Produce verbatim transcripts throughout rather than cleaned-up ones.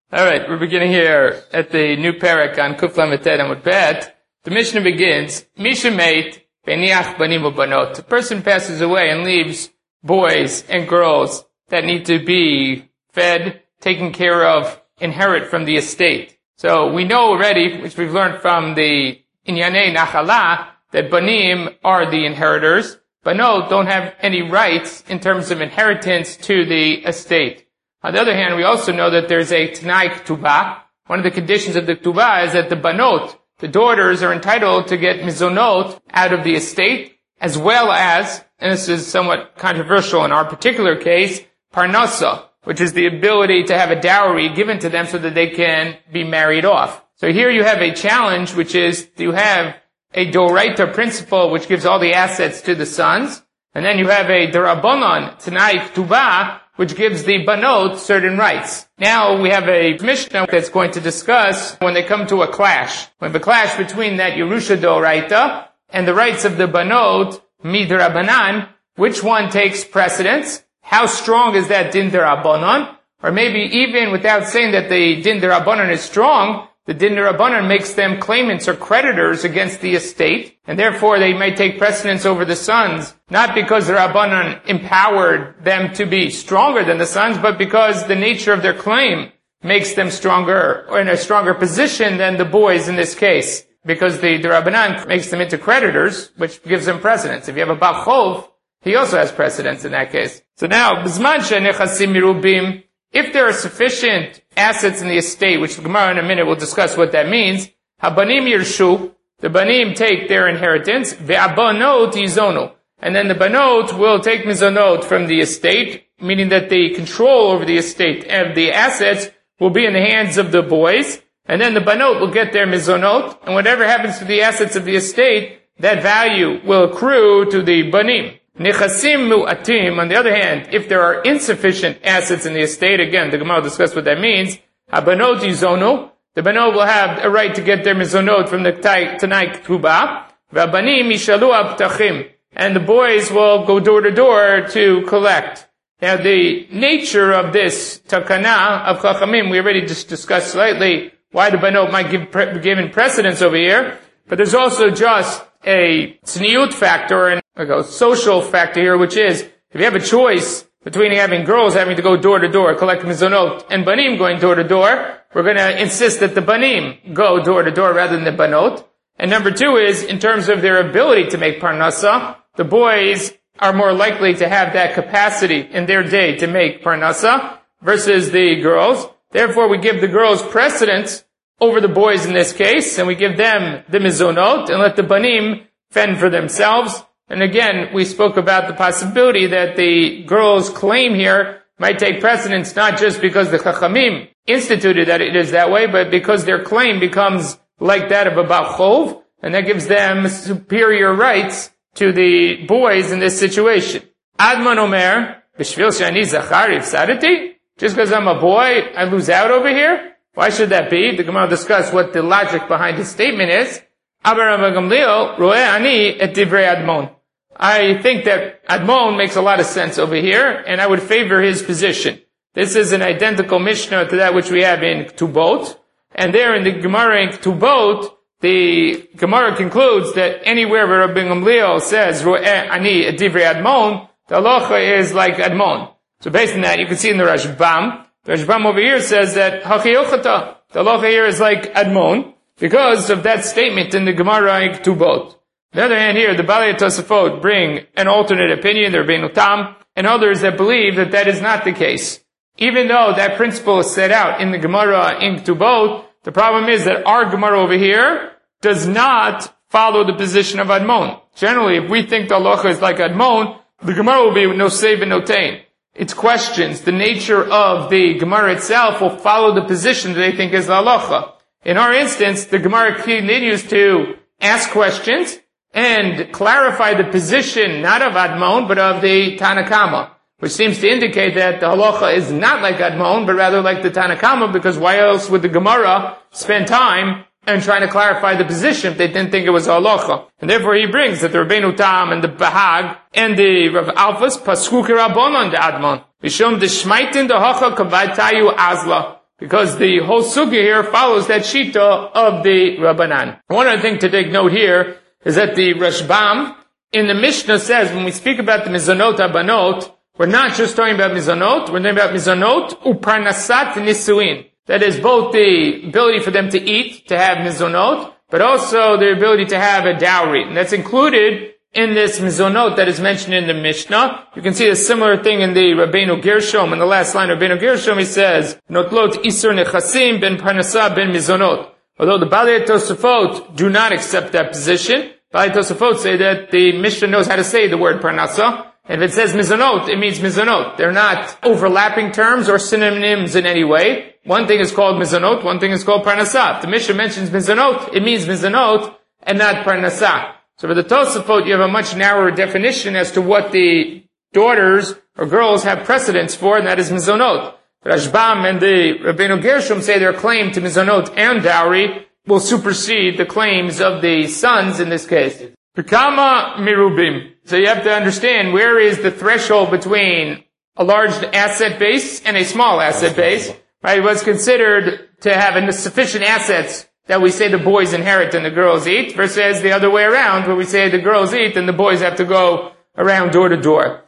All right, we're beginning here at the new parak on Kuf Lamed Tet Amud Bet. The Mishnah begins, Misha mate beniach banim ubanot. A person passes away and leaves boys and girls that need to be fed, taken care of, inherit from the estate. So we know already, which we've learned from the Inyanei Nachala, that banim are the inheritors. Banot don't have any rights in terms of inheritance to the estate. On the other hand, we also know that there's a Tanai Ketubah. One of the conditions of the Ketubah is that the Banot, the daughters, are entitled to get Mizonot out of the estate, as well as, and this is somewhat controversial in our particular case, Parnasa, which is the ability to have a dowry given to them so that they can be married off. So here you have a challenge, which is you have a Doraita principle, which gives all the assets to the sons, and then you have a Darabonon, Tanai Ketubah, which gives the Banot certain rights. Now we have a Mishnah that's going to discuss when they come to a clash. When the clash between that Yerusha Doraita and the rights of the Banot, Midrabanan, which one takes precedence? How strong is that Din Darabanan? Or maybe even without saying that the Din Darabanan is strong, the Din Darabanan makes them claimants or creditors against the estate, and therefore they may take precedence over the sons, not because the Rabbanan empowered them to be stronger than the sons, but because the nature of their claim makes them stronger, or in a stronger position than the boys in this case, because the, the Rabbanan makes them into creditors, which gives them precedence. If you have a Bachov, he also has precedence in that case. So now, B'zman she'nechasim mirubim, if there are sufficient assets in the estate, which the Gemara in a minute will discuss what that means, habanim yirshu, the banim take their inheritance, ve'abanot yizono, and then the banot will take mizonot from the estate, meaning that the control over the estate and the assets will be in the hands of the boys, and then the banot will get their mizonot, and whatever happens to the assets of the estate, that value will accrue to the banim. Nechasim mu'atim, on the other hand, if there are insufficient assets in the estate, again, the Gemara will discuss what that means, habanot yizono, the banot will have a right to get their mizonot from the Tanai Ketubah, v'abanim yishalu abtachim, and the boys will go door to door to collect. Now, the nature of this takana of Chachamim, we already just discussed slightly why the banot might give pre- given precedence over here, but there's also just a tzniut factor and like a social factor here, which is, if you have a choice between having girls having to go door to door, collect mizonot, and banim going door to door, we're going to insist that the banim go door to door rather than the banot. And number two is, in terms of their ability to make parnasa, the boys are more likely to have that capacity in their day to make parnasa versus the girls. Therefore, we give the girls precedence over the boys in this case, and we give them the mizonot and let the banim fend for themselves. And again, we spoke about the possibility that the girls' claim here might take precedence not just because the Chachamim instituted that it is that way, but because their claim becomes like that of a Bachov, and that gives them superior rights to the boys in this situation. Admon Omer, B'shvil shani zachar ifsadati, just because I'm a boy, I lose out over here? Why should that be? The Gemara will discuss what the logic behind his statement is. Aber Rav Gamliel, roeh ani et divrei Admon. I think that Admon makes a lot of sense over here, and I would favor his position. This is an identical Mishnah to that which we have in Ketubot, and there in the Gemara in Ketubot, the Gemara concludes that anywhere where Rabbi Gamliel says, roeh ani et divrei Admon, the halacha is like Admon. So based on that, you can see in the Rashbam, the Rashbam over here says that Hachiyochata, the halacha here is like Admon, because of that statement in the Gemara in Ketubot. On the other hand here, the Balei Tosafot bring an alternate opinion, the Rabbeinu Tam, and others that believe that that is not the case. Even though that principle is set out in the Gemara in Ketubot, the problem is that our Gemara over here does not follow the position of Admon. Generally, if we think the halacha is like Admon, the Gemara will be no save and no tain. Its questions, the nature of the Gemara itself will follow the position that they think is the halacha. In our instance, the Gemara continues to ask questions and clarify the position not of Admon, but of the Tanakama, which seems to indicate that the halacha is not like Admon, but rather like the Tanakama, because why else would the Gemara spend time and trying to clarify the position if they didn't think it was halacha? And therefore he brings that the Rabbeinu Tam and the Bahag and the Rav Alphas pasku k'Rabbanan de Admon. Mishum de shmaitin de hacha kavatayu azla. because the whole sugya here follows that shita of the Rabbanan. One other thing to take note here is that the Rashbam in the Mishnah says when we speak about the mizonot abanot, we're not just talking about mizonot, we're talking about mizonot uparnasat nisuin. That is both the ability for them to eat, to have mizonot, but also the ability to have a dowry. And that's included in this mizonot that is mentioned in the Mishnah. You can see a similar thing in the Rabbeinu Gershom. In the last line of Rabbeinu Gershom, he says, Notlot isur nechasim ben parnasah ben mizonot. Although the Balei Tosafot do not accept that position, Balei Tosafot say that the Mishnah knows how to say the word parnasah. And if it says mizonot, it means mizonot. They're not overlapping terms or synonyms in any way. One thing is called mizonot, one thing is called parnasah. If the Mishnah mentions mizonot, it means mizonot and not parnasah. So for the Tosafot, you have a much narrower definition as to what the daughters or girls have precedence for, and that is mizonot. Rashbam and the Rabbeinu Gershom say their claim to mizonot and dowry will supersede the claims of the sons in this case. Pikama mirubim. So you have to understand where is the threshold between a large asset base and a small asset base. Right? What's considered to have sufficient assets that we say the boys inherit and the girls eat, versus the other way around, where we say the girls eat and the boys have to go around door to door.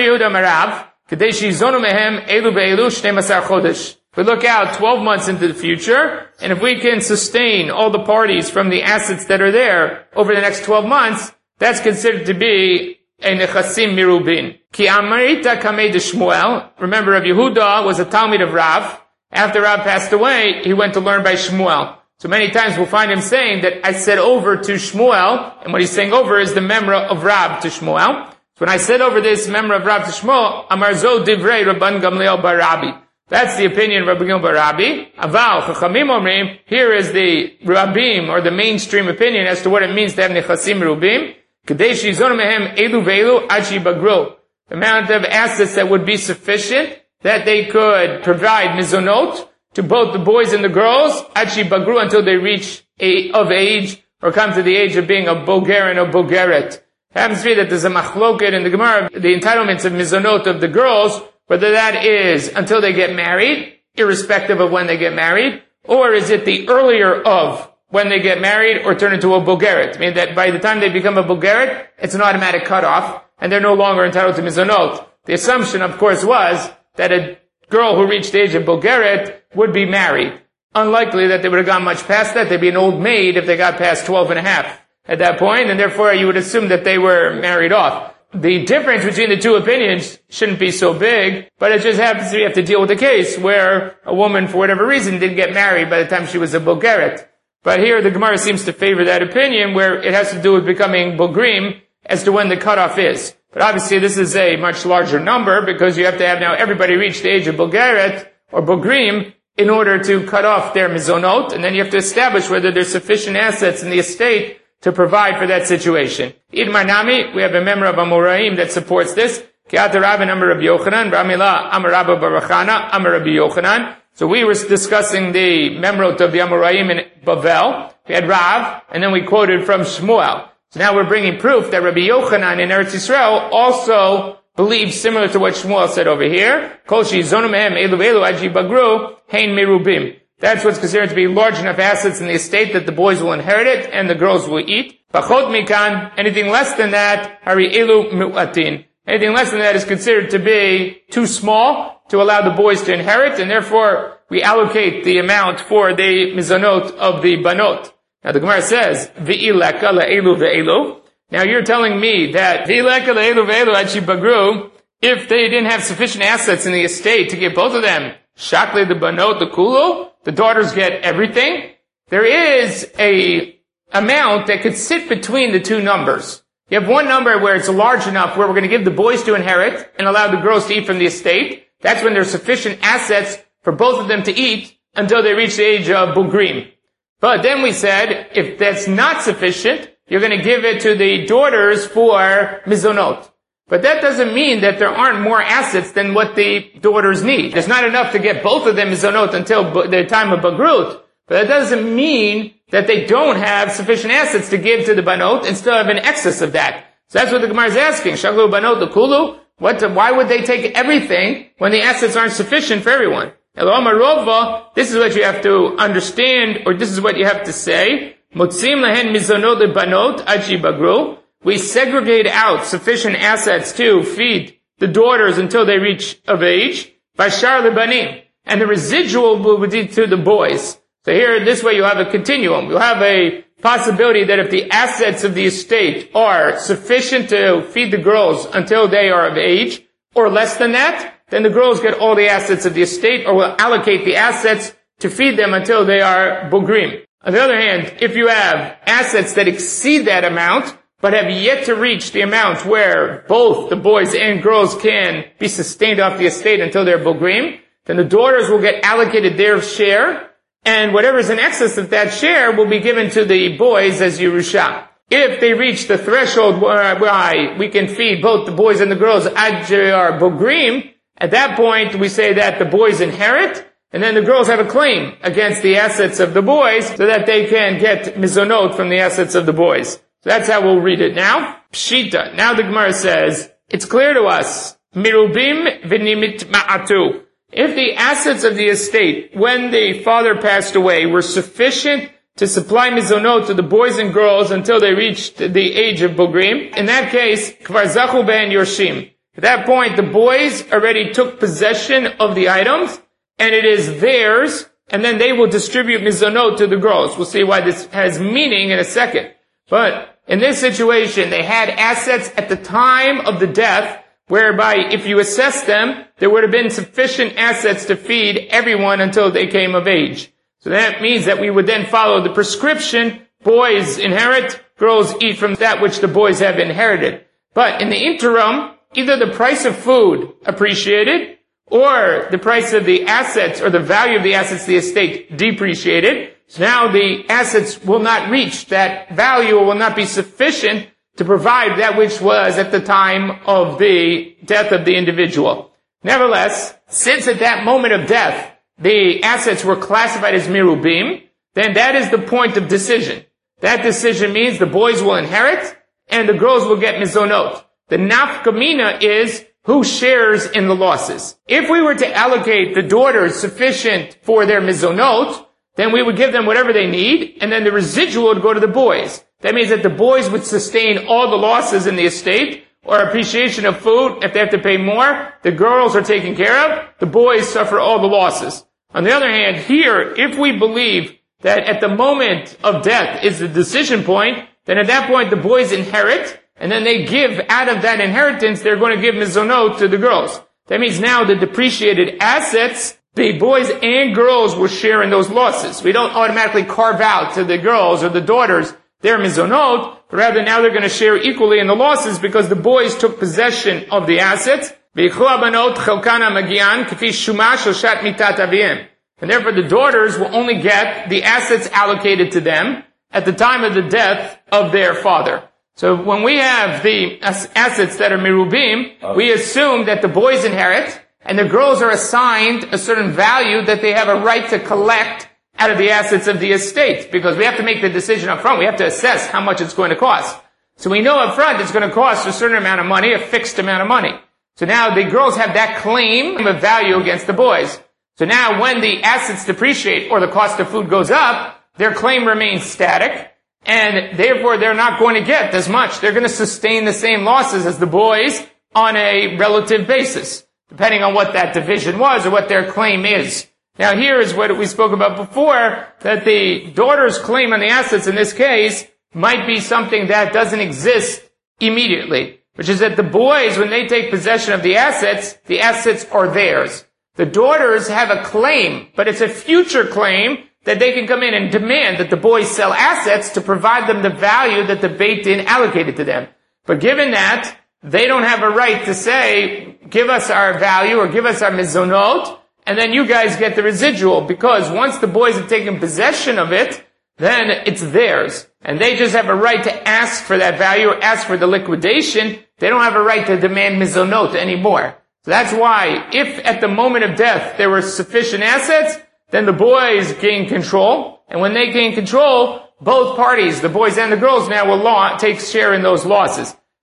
We look out twelve months into the future, and if we can sustain all the parties from the assets that are there over the next twelve months, that's considered to be a nechasim mirubin. Ki amarita kamei de Shmuel. Remember, Rav Yehuda was a Talmid of Rav. After Rav passed away, he went to learn by Shmuel. So many times we'll find him saying that I said over to Shmuel, and what he's saying over is the memra of Rav to Shmuel. So when I said over this memra of Rav to Shmuel, Amar zo divrei Rabban Gamliel bar Rabbi. That's the opinion of Rabbi Gamliel bar Rabbi. Aval chachamim omrim. Here is the Rabbim, or the mainstream opinion as to what it means to have nechasim rubim. Kadei shizon mehem elu ve'elu ad shibagru. The amount of assets that would be sufficient that they could provide mizonot to both the boys and the girls, ad shibagru, until they reach a, of age or come to the age of being a boger and a bogeret. It happens to be that there's a machloket in the Gemara, the entitlements of mizonot of the girls, whether that is until they get married, irrespective of when they get married, or is it the earlier of when they get married or turn into a bogeret. I mean that by the time they become a bogeret, it's an automatic cutoff, and they're no longer entitled to mizonot. The assumption, of course, was that a girl who reached the age of bogeret would be married. Unlikely that they would have gone much past that. They'd be an old maid if they got past twelve and a half at that point, and therefore you would assume that they were married off. The difference between the two opinions shouldn't be so big, but it just happens to be you have to deal with a case where a woman, for whatever reason, didn't get married by the time she was a bogeret. But here the Gemara seems to favor that opinion where it has to do with becoming bogrim as to when the cutoff is. But obviously this is a much larger number because you have to have now everybody reach the age of bogeret or bogrim in order to cut off their mizonot, and then you have to establish whether there's sufficient assets in the estate to provide for that situation. Idmar Nami, we have a member of Amoraim that supports this. Ki'at Rav and Amar Rabbi Yochanan, Ramila Amar Rabba Barachana, Amar Rabbi Yochanan. So we were discussing the memrot of the Amoraim in Bavel. We had Rav, and then we quoted from Shmuel. So now we're bringing proof that Rabbi Yochanan in Eretz Yisrael also believes similar to what Shmuel said over here. Kol she'izonu mehem elu elu ad shibagru hein merubim. That's what's considered to be large enough assets in the estate that the boys will inherit it and the girls will eat. Pachot mikan, anything less than that, hari elu mu'atin. Anything less than that is considered to be too small to allow the boys to inherit, and therefore we allocate the amount for the mizanot of the banot. Now the Gemara says, V'ileka la'elu ve'elu. Now you're telling me that V'ileka la'elu ve'elu ad shibagru, if they didn't have sufficient assets in the estate to give both of them, shakle the banot the kulu, the daughters get everything. There is a amount that could sit between the two numbers. You have one number where it's large enough where we're going to give the boys to inherit and allow the girls to eat from the estate. That's when there's sufficient assets for both of them to eat until they reach the age of bugrim. But then we said, if that's not sufficient, you're going to give it to the daughters for mizonot. But that doesn't mean that there aren't more assets than what the daughters need. There's not enough to get both of them mizonot until the time of bagrut. But that doesn't mean that they don't have sufficient assets to give to the banot and still have an excess of that. So that's what the Gemara is asking. Shaklu banot the kulu. What? Why would they take everything when the assets aren't sufficient for everyone? Eloma Rova, this is what you have to understand, or this is what you have to say. Motzim lahen mizonot lebanot ad sheyibagru. We segregate out sufficient assets to feed the daughters until they reach of age. Vashar lebanim. And the residual will be to the boys. So here, this way you have a continuum. You have a possibility that if the assets of the estate are sufficient to feed the girls until they are of age, or less than that, then the girls get all the assets of the estate, or will allocate the assets to feed them until they are bogrim. On the other hand, if you have assets that exceed that amount, but have yet to reach the amount where both the boys and girls can be sustained off the estate until they're bogrim, then the daughters will get allocated their share, and whatever is in excess of that share will be given to the boys as Yerusha. If they reach the threshold where we can feed both the boys and the girls ad are bogrim, at that point we say that the boys inherit, and then the girls have a claim against the assets of the boys so that they can get mizonot from the assets of the boys. So that's how we'll read it now. Pshita. Now the Gemara says, it's clear to us, mirubim v'nimit ma'atu. If the assets of the estate, when the father passed away, were sufficient to supply mizonot to the boys and girls until they reached the age of bogrim, in that case, kvar zachu ben yorshim. At that point, the boys already took possession of the items, and it is theirs, and then they will distribute mizonot to the girls. We'll see why this has meaning in a second. But in this situation, they had assets at the time of the death, whereby if you assess them, there would have been sufficient assets to feed everyone until they came of age. So that means that we would then follow the prescription, boys inherit, girls eat from that which the boys have inherited. But in the interim, either the price of food appreciated, or the price of the assets, or the value of the assets of the estate depreciated. So now the assets will not reach that value, or will not be sufficient to provide that which was at the time of the death of the individual. Nevertheless, since at that moment of death, the assets were classified as mirubim, then that is the point of decision. That decision means the boys will inherit, and the girls will get mizonot. The nafkamina is who shares in the losses. If we were to allocate the daughters sufficient for their mizonot, then we would give them whatever they need, and then the residual would go to the boys. That means that the boys would sustain all the losses in the estate, or appreciation of food. If they have to pay more, the girls are taken care of, the boys suffer all the losses. On the other hand, here, if we believe that at the moment of death is the decision point, then at that point the boys inherit, and then they give out of that inheritance, they're going to give mizonot to the girls. That means now the depreciated assets, the boys and girls will share in those losses. We don't automatically carve out to the girls or the daughters their mizonot, but rather now they're going to share equally in the losses because the boys took possession of the assets. And therefore the daughters will only get the assets allocated to them at the time of the death of their father. So when we have the assets that are mirubim, we assume that the boys inherit, and the girls are assigned a certain value that they have a right to collect out of the assets of the estate, because we have to make the decision up front. We have to assess how much it's going to cost. So we know up front it's going to cost a certain amount of money, a fixed amount of money. So now the girls have that claim of value against the boys. So now when the assets depreciate or the cost of food goes up, their claim remains static, and therefore they're not going to get as much. They're going to sustain the same losses as the boys on a relative basis, depending on what that division was or what their claim is. Now here is what we spoke about before, that the daughter's claim on the assets in this case might be something that doesn't exist immediately, which is that the boys, when they take possession of the assets, the assets are theirs. The daughters have a claim, but it's a future claim that they can come in and demand that the boys sell assets to provide them the value that the Beit Din allocated to them. But given that, they don't have a right to say, give us our value or give us our mizonot, and then you guys get the residual, because once the boys have taken possession of it, then it's theirs. And they just have a right to ask for that value or ask for the liquidation. They don't have a right to demand mizonot anymore. So that's why, if at the moment of death there were sufficient assets, then the boys gain control. And when they gain control, both parties, the boys and the girls now will law, take share in those losses.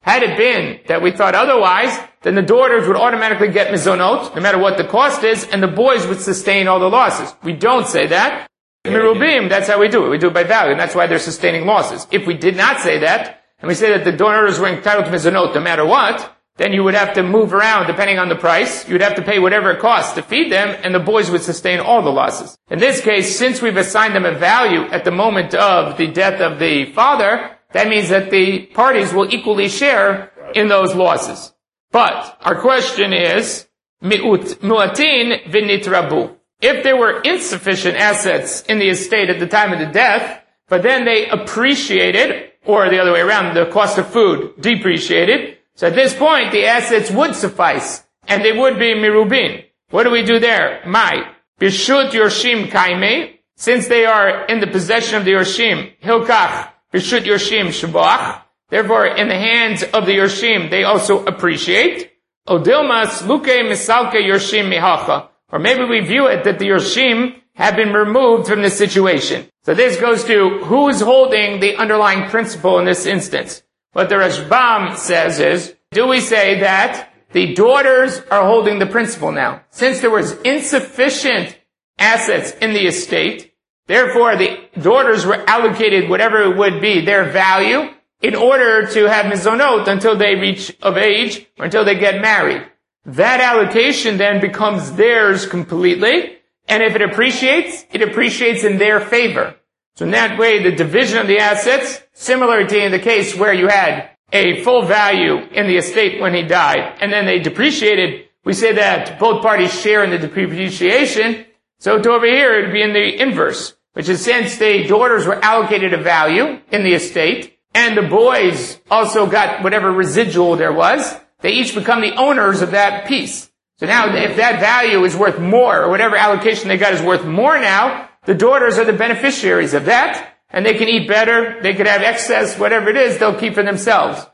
Had it been that we thought otherwise, then the daughters would automatically get mizonot, no matter what the cost is, and the boys would sustain all the losses. We don't say that. Mirubim, that's how we do it. We do it by value, and that's why they're sustaining losses. If we did not say that, and we say that the daughters were entitled to mizonot no matter what, then you would have to move around depending on the price. You'd have to pay whatever it costs to feed them, and the boys would sustain all the losses. In this case, since we've assigned them a value at the moment of the death of the father, that means that the parties will equally share in those losses. But our question is, mi'ut mu'atin v'nitrabu. If there were insufficient assets in the estate at the time of the death, but then they appreciated, or the other way around, the cost of food depreciated, so at this point, the assets would suffice, and they would be mirubin. What do we do there? Mai, bishut yorshim kaime, since they are in the possession of the yorshim, hilkach, bishut yorshim shabach, therefore in the hands of the yorshim, they also appreciate. Odilmas luke misalke yorshim mihacha, or maybe we view it that the yorshim have been removed from the situation. So this goes to who is holding the underlying principle in this instance. What the Rashbam says is, do we say that the daughters are holding the principle now? Since there was insufficient assets in the estate, therefore the daughters were allocated whatever it would be their value in order to have mizonot until they reach of age or until they get married. That allocation then becomes theirs completely, and if it appreciates, it appreciates in their favor. So in that way, the division of the assets, similar to in the case where you had a full value in the estate when he died, and then they depreciated, we say that both parties share in the depreciation. So to over here, it would be in the inverse, which is since the daughters were allocated a value in the estate, and the boys also got whatever residual there was, they each become the owners of that piece. So now, if that value is worth more, or whatever allocation they got is worth more now, the daughters are the beneficiaries of that, and they can eat better, they could have excess, whatever it is, they'll keep for themselves.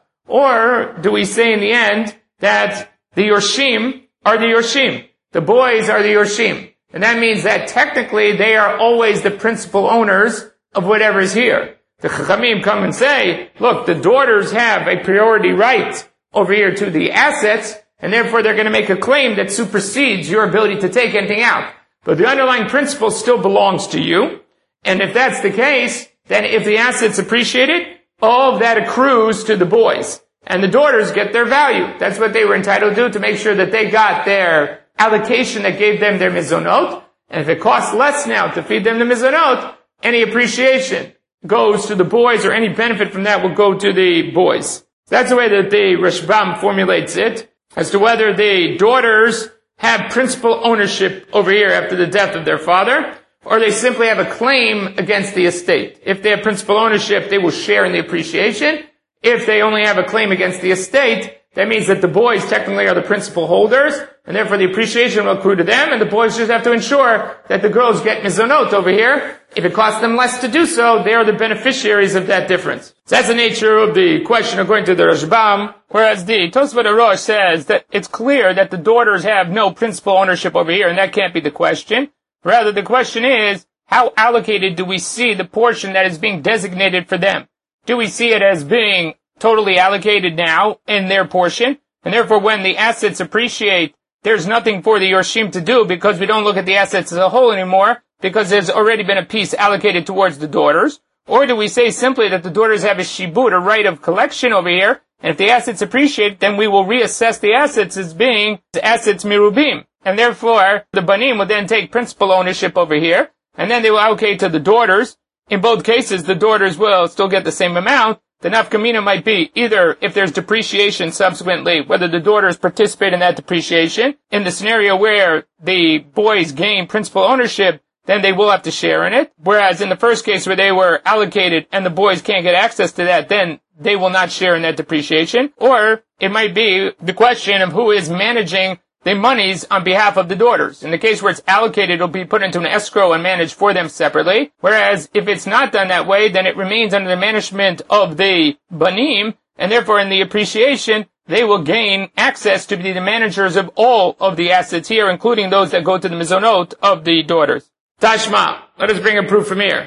Or do we say in the end that the Yorshim are the Yorshim? The boys are the Yorshim. And that means that technically they are always the principal owners of whatever is here. The Chachamim come and say, look, the daughters have a priority right over here to the assets, and therefore they're going to make a claim that supersedes your ability to take anything out. But the underlying principle still belongs to you. And if that's the case, then if the assets appreciated, all of that accrues to the boys. And the daughters get their value. That's what they were entitled to, to make sure that they got their allocation that gave them their mizonot. And if it costs less now to feed them the mizonot, any appreciation goes to the boys, or any benefit from that will go to the boys. That's the way that the Rashbam formulates it, as to whether the daughters have principal ownership over here after the death of their father, or they simply have a claim against the estate. If they have principal ownership, they will share in the appreciation. If they only have a claim against the estate, that means that the boys technically are the principal holders, and therefore the appreciation will accrue to them, and the boys just have to ensure that the girls get mizonot over here. If it costs them less to do so, they are the beneficiaries of that difference. So that's the nature of the question according to the Rashbam, whereas the Tosfot Arosh says that it's clear that the daughters have no principal ownership over here, and that can't be the question. Rather, the question is, how allocated do we see the portion that is being designated for them? Do we see it as being totally allocated now in their portion? And therefore, when the assets appreciate, there's nothing for the Yorshim to do because we don't look at the assets as a whole anymore, because there's already been a piece allocated towards the daughters? Or do we say simply that the daughters have a shibud, a right of collection over here, and if the assets appreciate, then we will reassess the assets as being assets mirubim. And therefore, the banim will then take principal ownership over here, and then they will allocate to the daughters. In both cases, the daughters will still get the same amount. The nafkamina might be either if there's depreciation subsequently, whether the daughters participate in that depreciation. In the scenario where the boys gain principal ownership, then they will have to share in it. Whereas in the first case where they were allocated and the boys can't get access to that, then they will not share in that depreciation. Or it might be the question of who is managing the monies on behalf of the daughters. In the case where it's allocated, it'll be put into an escrow and managed for them separately. Whereas if it's not done that way, then it remains under the management of the banim, and therefore in the appreciation, they will gain access to be the managers of all of the assets here, including those that go to the mizonot of the daughters. Tashma, let us bring a proof from here.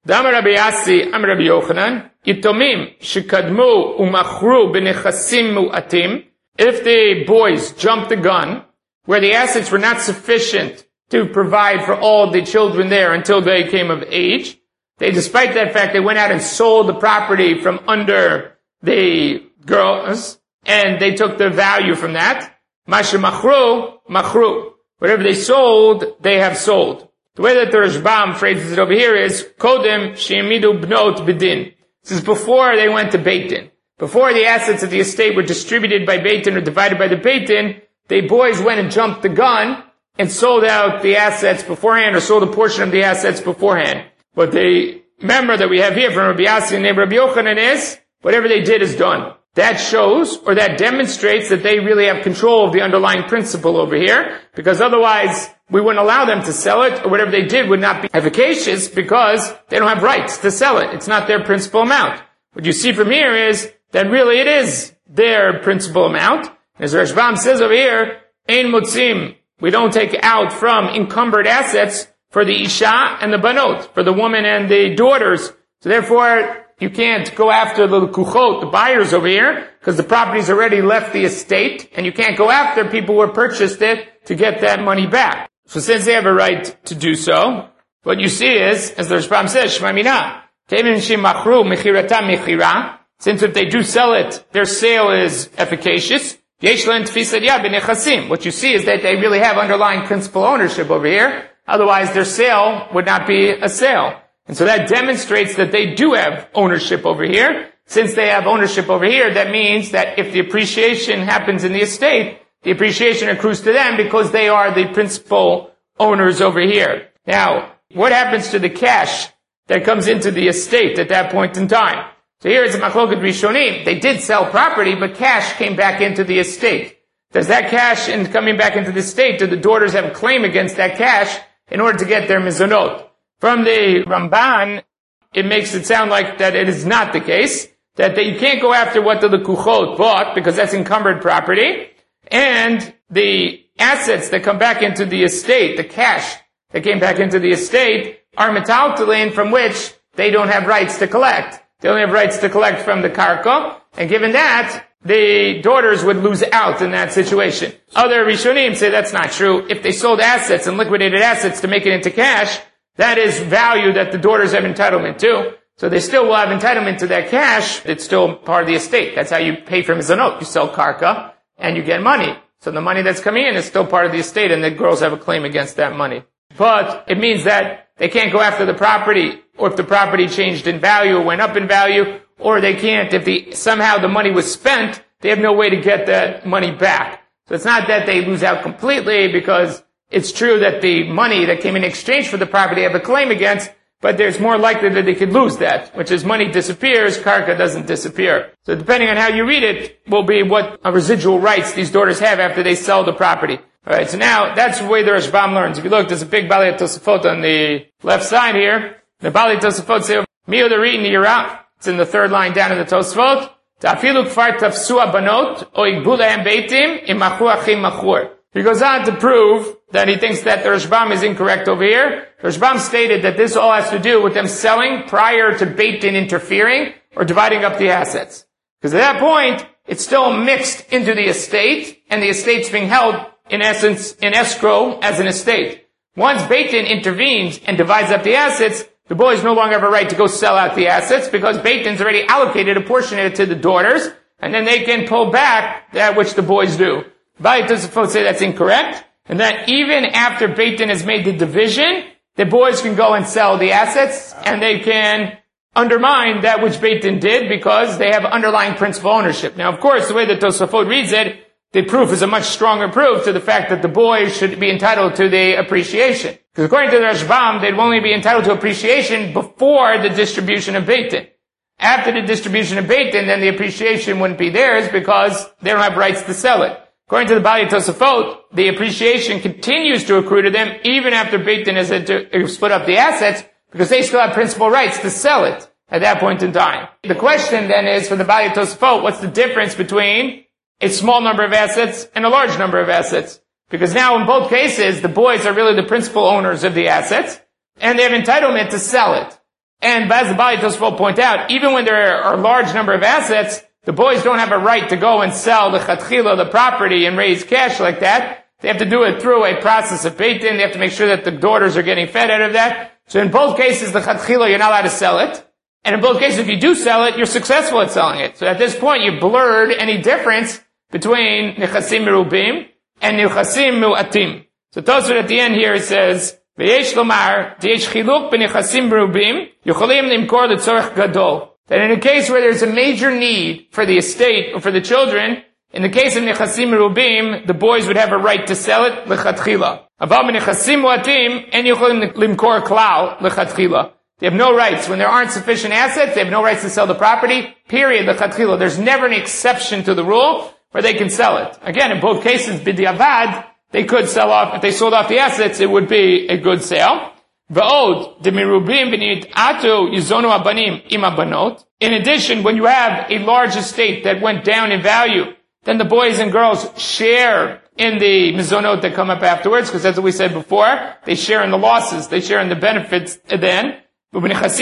Damar Rabbi Yassi, Amar Rabbi Yochanan, Yitomim shekadmu umachru b'nechasim mu'atim. If the boys jumped the gun, where the assets were not sufficient to provide for all the children there until they came of age, they, despite that fact, they went out and sold the property from under the girls, and they took the value from that. Masha machru, machru. Whatever they sold, they have sold. The way that the Rashbam phrases it over here is, Kodem she'emidu bnot b'din. This is before they went to Beit Din. Before the assets of the estate were distributed by Beit Din or divided by the Beit Din, the boys went and jumped the gun and sold out the assets beforehand, or sold a portion of the assets beforehand. But the member that we have here from Rabbi Yassi and Rabbi Yochanan is, whatever they did is done. That shows, or that demonstrates, that they really have control of the underlying principle over here, because otherwise we wouldn't allow them to sell it, or whatever they did would not be efficacious, because they don't have rights to sell it. It's not their principal amount. What you see from here is that really it is their principal amount. As Rashbam says over here, Ein Mutzim, we don't take out from encumbered assets for the Isha and the Banot, for the woman and the daughters. So therefore, you can't go after the Kuchot, the buyers over here, because the property's already left the estate, and you can't go after people who have purchased it to get that money back. So since they have a right to do so, what you see is, as the Rashbam says, Shema Mina, Tevin Shimachru Mechirata Mechira, since if they do sell it, their sale is efficacious. What you see is that they really have underlying principal ownership over here. Otherwise, their sale would not be a sale. And so that demonstrates that they do have ownership over here. Since they have ownership over here, that means that if the appreciation happens in the estate, the appreciation accrues to them because they are the principal owners over here. Now, what happens to the cash that comes into the estate at that point in time? So here it's a machloket rishonim. They did sell property, but cash came back into the estate. Does that cash in coming back into the estate, do the daughters have a claim against that cash in order to get their mizonot? From the Ramban, it makes it sound like that it is not the case, that they, you can't go after what the Lekuchot bought, because that's encumbered property, and the assets that come back into the estate, the cash that came back into the estate, are metaltalin from which they don't have rights to collect. They only have rights to collect from the karka, and given that, the daughters would lose out in that situation. Other Rishonim say that's not true. If they sold assets and liquidated assets to make it into cash, that is value that the daughters have entitlement to. So they still will have entitlement to that cash. It's still part of the estate. That's how you pay for mizanot. You sell karka and you get money. So the money that's coming in is still part of the estate, and the girls have a claim against that money. But it means that they can't go after the property, or if the property changed in value or went up in value, or they can't, if the, somehow the money was spent, they have no way to get that money back. So it's not that they lose out completely, because it's true that the money that came in exchange for the property they have a claim against, but there's more likely that they could lose that, which is money disappears, karka doesn't disappear. So depending on how you read it, will be what residual rights these daughters have after they sell the property. Alright, so now, that's the way the Rashbam learns. If you look, there's a big Bali Tosafot on the left side here. The Bali Tosafot say, Miyo the Ri Nira, it's in the third line down in the Tosafot, Ta'afilu kfar tafsu abanot, o igbu lehem beitim, imachu achim machur. He goes on to prove that he thinks that the Rashbam is incorrect over here. The Rashbam stated that this all has to do with them selling prior to Beit Din interfering or dividing up the assets. Because at that point, it's still mixed into the estate, and the estate's being held, in essence, in escrow as an estate. Once Beit Din intervenes and divides up the assets, the boys no longer have a right to go sell out the assets, because Beit Din's already allocated a portion of it to the daughters, and then they can pull back that which the boys do. Bali Tosafot say that's incorrect, and that even after Beit Din has made the division, the boys can go and sell the assets, and they can undermine that which Beit Din did, because they have underlying principal ownership. Now, of course, the way that Tosafot reads it, the proof is a much stronger proof to the fact that the boys should be entitled to the appreciation. Because according to the Rashbam, they'd only be entitled to appreciation before the distribution of Beit Din. After the distribution of Beit Din, then the appreciation wouldn't be theirs, because they don't have rights to sell it. According to the Bali Tosafot, the appreciation continues to accrue to them even after Beit Din has split up the assets, because they still have principal rights to sell it at that point in time. The question then is, for the Bali Tosafot, what's the difference between a small number of assets and a large number of assets? Because now in both cases, the boys are really the principal owners of the assets, and they have entitlement to sell it. And as the Bali Tosfot point out, even when there are a large number of assets, the boys don't have a right to go and sell the chatchila, the property, and raise cash like that. They have to do it through a process of beit din. They have to make sure that the daughters are getting fed out of that. So in both cases, the chatchila, you're not allowed to sell it. And in both cases, if you do sell it, you're successful at selling it. So at this point, you've blurred any difference between nechasim merubim and nechasim mu'atim. So Tosfot at the end here says, V'yesh lomar, d'yesh chiluk b'nechasim merubim, yuchalim limkor l'tzorech gadol. That in a case where there's a major need for the estate or for the children, in the case of nechasim merubim, the boys would have a right to sell it lechatchila. Aval b'nechasim mu'atim, en yuchalim limkor klal lechatchila. They have no rights. When there aren't sufficient assets, they have no rights to sell the property, period, lechatchila. There's never an exception to the rule where they can sell it. Again, in both cases, b'diavad, they could sell off, if they sold off the assets, it would be a good sale. V'od, de mirubim v'nit atu yizonu abanim im abanot. In addition, when you have a large estate that went down in value, then the boys and girls share in the mizonot that come up afterwards, because that's what we said before. They share in the losses, they share in the benefits then. But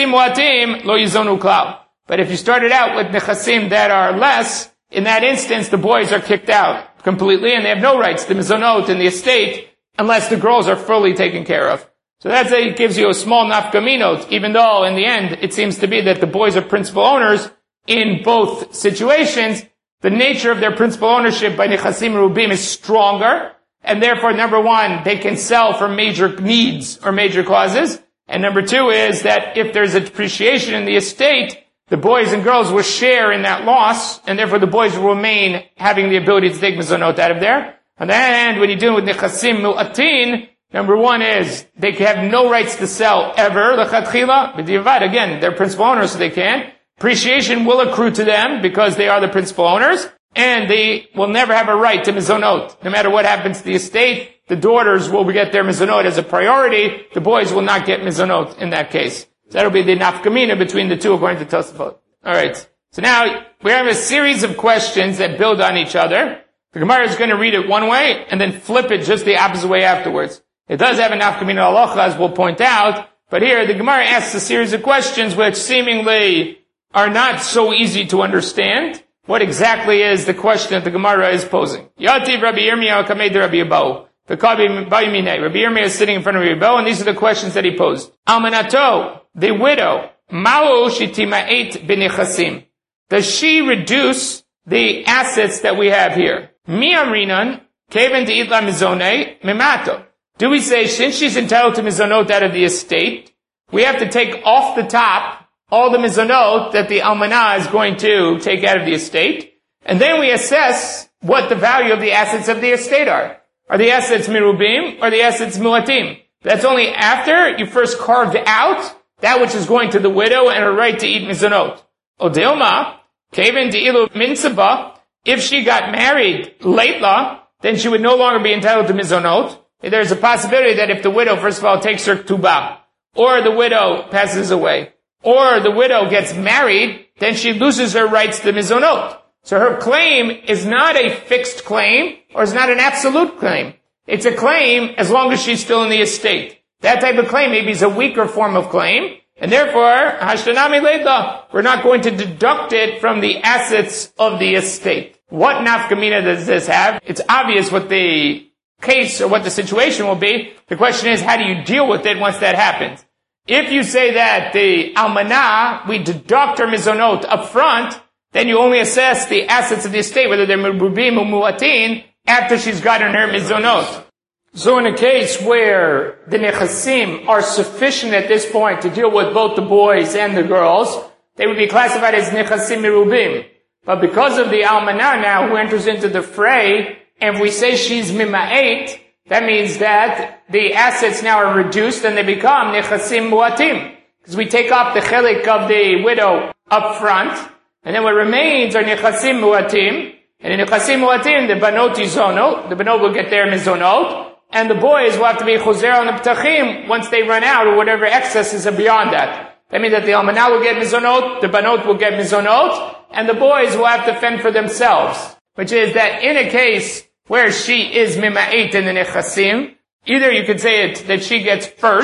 if you started out with nechasim that are less, in that instance, the boys are kicked out completely, and they have no rights to mizonot in the estate unless the girls are fully taken care of. So that's a, it gives you a small nafkaminot, even though in the end it seems to be that the boys are principal owners in both situations. The nature of their principal ownership by nechasim merubim is stronger, and therefore, number one, they can sell for major needs or major causes. And number two is that if there's a depreciation in the estate, the boys and girls will share in that loss, and therefore the boys will remain having the ability to take mizonot out of there. On the other hand, when you're dealing with nechasim mu'atin, number one is they have no rights to sell ever, lechatchila, b'diavad, again, they're principal owners, so they can. Appreciation will accrue to them because they are the principal owners, and they will never have a right to mizonot. No matter what happens to the estate, the daughters will get their mizonot as a priority. The boys will not get mizonot in that case. So that'll be the nafkamina between the two according to Tosafot. Alright. So now, we have a series of questions that build on each other. The Gemara is going to read it one way, and then flip it just the opposite way afterwards. It does have a nafkamina halacha, as we'll point out, but here the Gemara asks a series of questions which seemingly are not so easy to understand. What exactly is the question that the Gemara is posing? Yativ Rabbi Yirmiyah kamed Rabbi Yabau. The Rabbi Yirmiyah is sitting in front of Rabbi Yabau, and these are the questions that he posed. Almanato, the widow, ma'o shitima'et b'nechasim. Does she reduce the assets that we have here? Mi amrinan, keven de'itla mizone, mimato. Do we say, since she's entitled to mizonot out of the estate, we have to take off the top all the mizonot that the almanah is going to take out of the estate, and then we assess what the value of the assets of the estate are. Are the assets mirubim or the assets muatim? That's only after you first carved out that which is going to the widow and her right to eat mizonot. Odeoma, keven de'ilu minsaba, if she got married lately, then she would no longer be entitled to mizonot. There's a possibility that if the widow, first of all, takes her tubah, or the widow passes away, or the widow gets married, then she loses her rights to mizonot. So her claim is not a fixed claim, or is not an absolute claim. It's a claim as long as she's still in the estate. That type of claim maybe is a weaker form of claim, and therefore, hashtanami leidla, we're not going to deduct it from the assets of the estate. What nafkamina does this have? It's obvious what the case or what the situation will be. The question is, how do you deal with it once that happens? If you say that the almanah, we deduct her mizonot up front, then you only assess the assets of the estate, whether they're merubim or muatin, after she's gotten her mizonot. So in a case where the nechasim are sufficient at this point to deal with both the boys and the girls, they would be classified as nechasim merubim. But because of the almanah now who enters into the fray, and if we say she's mima'et, that means that the assets now are reduced and they become nechasim muatim. Because we take off the chelik of the widow up front, and then what remains are nechasim muatim. And in nechasim muatim, the banot izono, the banot will get their mizonot, and the boys will have to be chozer on the ptachim once they run out, or whatever excesses are beyond that. That means that the almanah will get mizonot, the banot will get mizonot, and the boys will have to fend for themselves. Which is that in a case where she is mima'et in the nechasim, either you could say it that she gets first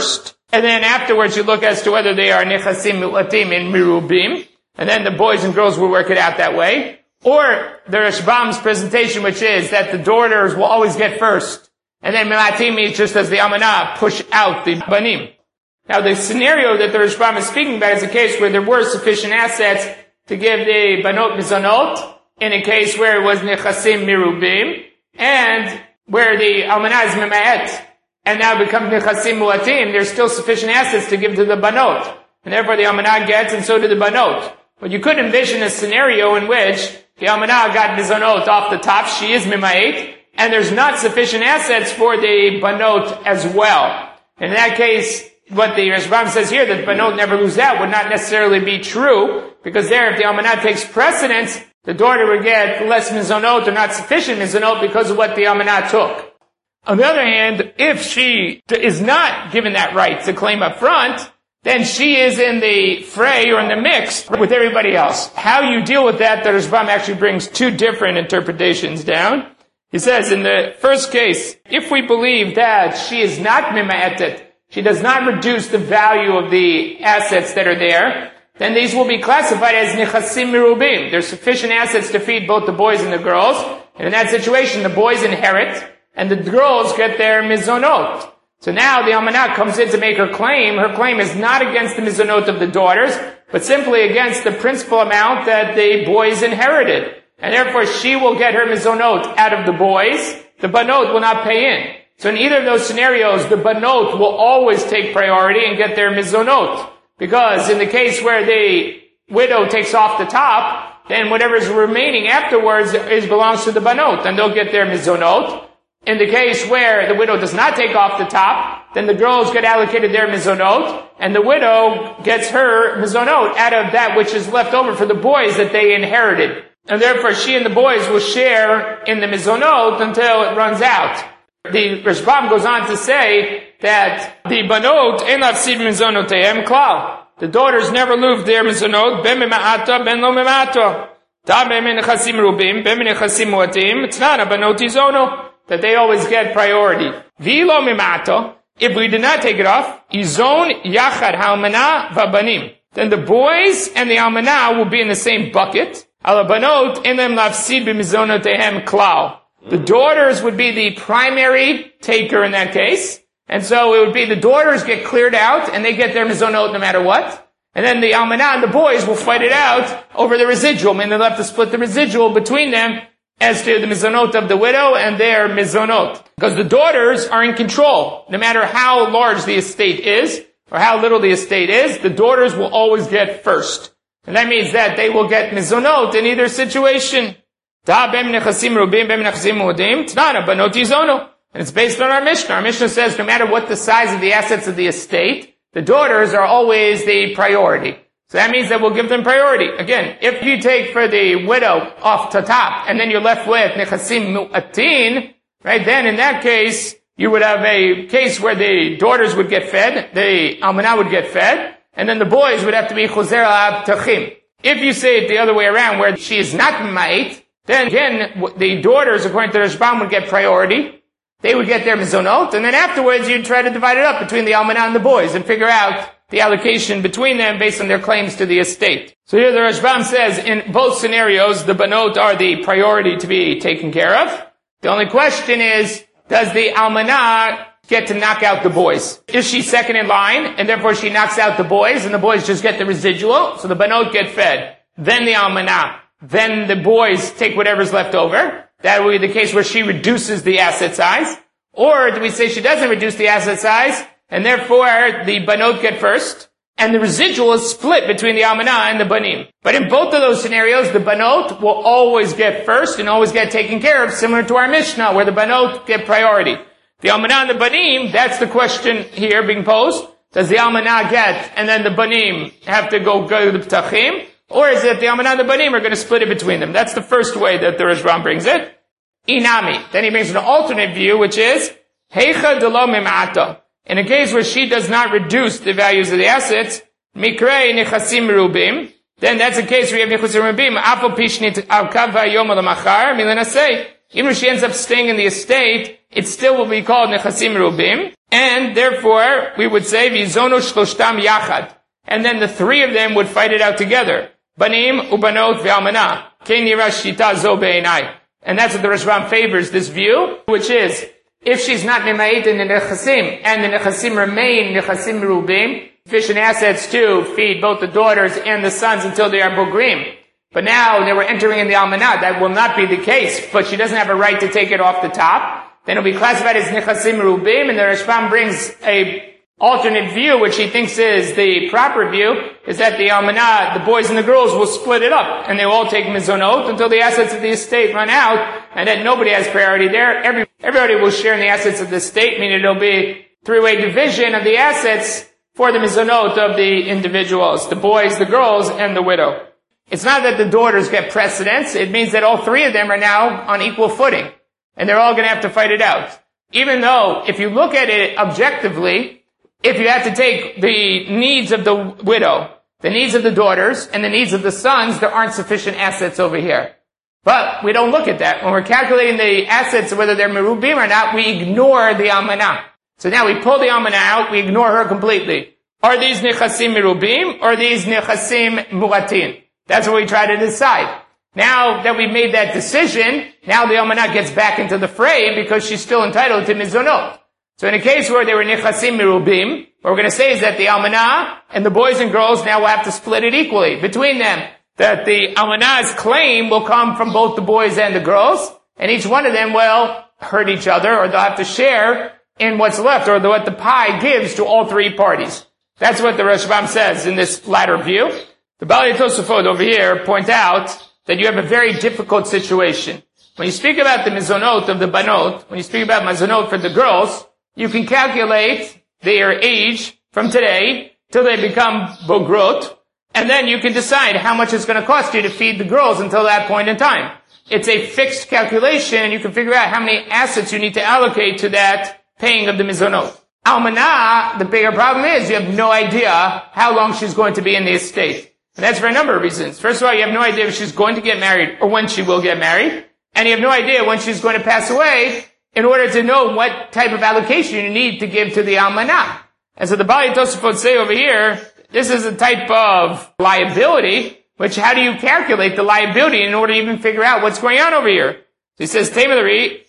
And then afterwards you look as to whether they are nechasim mu'atim in mirubim. And then the boys and girls will work it out that way. Or the Rashbam's presentation, which is that the daughters will always get first. And then milatim means just as the almanah push out the banim. Now the scenario that the Rashbam is speaking about is a case where there were sufficient assets to give the banot mizanot, in a case where it was nechasim mirubim, and where the almanah is mima'et, and now becomes nechasim mu'atim, there's still sufficient assets to give to the banot. And therefore the almanah gets, and so do the banot. But you could envision a scenario in which the almanah got mizanot off the top, she is mima'et, and there's not sufficient assets for the banot as well. In that case, what the Rashbam says here, that banot never lose out, would not necessarily be true, because there, if the almanah takes precedence, the daughter would get less mizanot or not sufficient mizanot because of what the almanah took. On the other hand, if she is not given that right to claim up front, then she is in the fray or in the mix with everybody else. How you deal with that, the Rashbam actually brings two different interpretations down. He says, in the first case, if we believe that she is not mima'etet, she does not reduce the value of the assets that are there, then these will be classified as nechasim mirubim. There's sufficient assets to feed both the boys and the girls. And in that situation, the boys inherit, and the girls get their mizonot. So now the almanah comes in to make her claim. Her claim is not against the mizonot of the daughters, but simply against the principal amount that the boys inherited. And therefore she will get her mizonot out of the boys. The banot will not pay in. So in either of those scenarios, the banot will always take priority and get their mizonot. Because in the case where the widow takes off the top, then whatever is remaining afterwards is belongs to the banot, and they'll get their mizonot. In the case where the widow does not take off the top, then the girls get allocated their mizonot, and the widow gets her mizonot out of that which is left over for the boys that they inherited. And therefore she and the boys will share in the mizonot until it runs out. The Rashbam goes on to say that the banot ein lafsid mizonotehem klal. The daughters never lose their mizonot, ben mima'ata, ben lo mima'ata. Da ben nechasim rubim, ben nechasim muatim, tznan banot izono. That they always get priority. V'lo mima'ata, if we did not take it off, izon yachad ha'almanah v'banim. Then the boys and the almanah will be in the same bucket. Al banot ein lem lafsid b'mizonotehem klal. The daughters would be the primary taker in that case. And so it would be the daughters get cleared out and they get their mizonot no matter what. And then the almanah and the boys will fight it out over the residual. I mean, they'll have to split the residual between them as to the mizonot of the widow and their mizonot. Because the daughters are in control. No matter how large the estate is or how little the estate is, the daughters will always get first. And that means that they will get mizonot in either situation. And it's based on our Mishnah. Our Mishnah says no matter what the size of the assets of the estate, the daughters are always the priority. So that means that we'll give them priority. Again, if you take for the widow off the top, and then you're left with nechasim mu'atin, right, then in that case, you would have a case where the daughters would get fed, the almanah would get fed, and then the boys would have to be chozer al tachim. If you say it the other way around, where she is not ma'it, then again, the daughters, according to the Rashbam, would get priority. They would get their mizonot, and then afterwards you'd try to divide it up between the almanah and the boys and figure out the allocation between them based on their claims to the estate. So here the Rashbam says, in both scenarios, the banot are the priority to be taken care of. The only question is, does the almanah get to knock out the boys? Is she second in line, and therefore she knocks out the boys, and the boys just get the residual, so the banot get fed. Then the almanah. Then the boys take whatever's left over. That will be the case where she reduces the asset size. Or do we say she doesn't reduce the asset size, and therefore the banot get first, and the residual is split between the almanah and the banim. But in both of those scenarios, the banot will always get first and always get taken care of, similar to our Mishnah, where the banot get priority. The almanah and the banim, that's the question here being posed. Does the almanah get, and then the banim have to go go to the ptachim? Or is it the almanah and the banim are going to split it between them? That's the first way that the Rashbam brings it. Inami. Then he brings an alternate view, which is, Heicha de lo mim'ata. In a case where she does not reduce the values of the assets, Mikrei nechasim rubim, then that's a case where you have nechasim rubim, Afal pishnit avkav vayom alamachar, milenasei. Even if she ends up staying in the estate, it still will be called nechasim rubim. And therefore, we would say, Vizono shloshtam yachad. And then the three of them would fight it out together. Banim, ubanot, ve'almana. Ken nira shita zo be'enai. And that's what the Rashbam favors, this view, which is, if she's not mimayit in the nechasim, and the nechasim remain nechasim merubim, sufficient assets to feed both the daughters and the sons until they are bogrim. But now they were entering in the almanah. That will not be the case, but she doesn't have a right to take it off the top. Then it'll be classified as nechasim merubim, and the Rashbam brings a alternate view, which he thinks is the proper view, is that the almanah, the boys and the girls, will split it up, and they will all take mizonot until the assets of the estate run out, and that nobody has priority there. Every, everybody will share in the assets of the estate, meaning it'll be three-way division of the assets for the mizonot of the individuals, the boys, the girls, and the widow. It's not that the daughters get precedence, it means that all three of them are now on equal footing, and they're all going to have to fight it out. Even though, if you look at it objectively, if you have to take the needs of the widow, the needs of the daughters, and the needs of the sons, there aren't sufficient assets over here. But we don't look at that. When we're calculating the assets, whether they're merubim or not, we ignore the almanah. So now we pull the almanah out, we ignore her completely. Are these nechasim merubim, or are these nechasim muatin? That's what we try to decide. Now that we've made that decision, now the almanah gets back into the fray because she's still entitled to mizonot. So in a case where they were nechasim merubim, what we're going to say is that the almanah and the boys and girls now will have to split it equally between them. That the almanah's claim will come from both the boys and the girls, and each one of them will hurt each other, or they'll have to share in what's left, or what the pie gives to all three parties. That's what the Rashbam says in this latter view. The Balei Tosafot over here point out that you have a very difficult situation. When you speak about the mizonot of the banot, when you speak about mizonot for the girls, you can calculate their age from today till they become bogrot, and then you can decide how much it's going to cost you to feed the girls until that point in time. It's a fixed calculation, and you can figure out how many assets you need to allocate to that paying of the mizonot. Almanah, the bigger problem is you have no idea how long she's going to be in the estate. And that's for a number of reasons. First of all, you have no idea if she's going to get married or when she will get married, and you have no idea when she's going to pass away, in order to know what type of allocation you need to give to the almanah. And so the Balei Tosafot say over here, this is a type of liability, which how do you calculate the liability in order to even figure out what's going on over here? So he says, Taimari,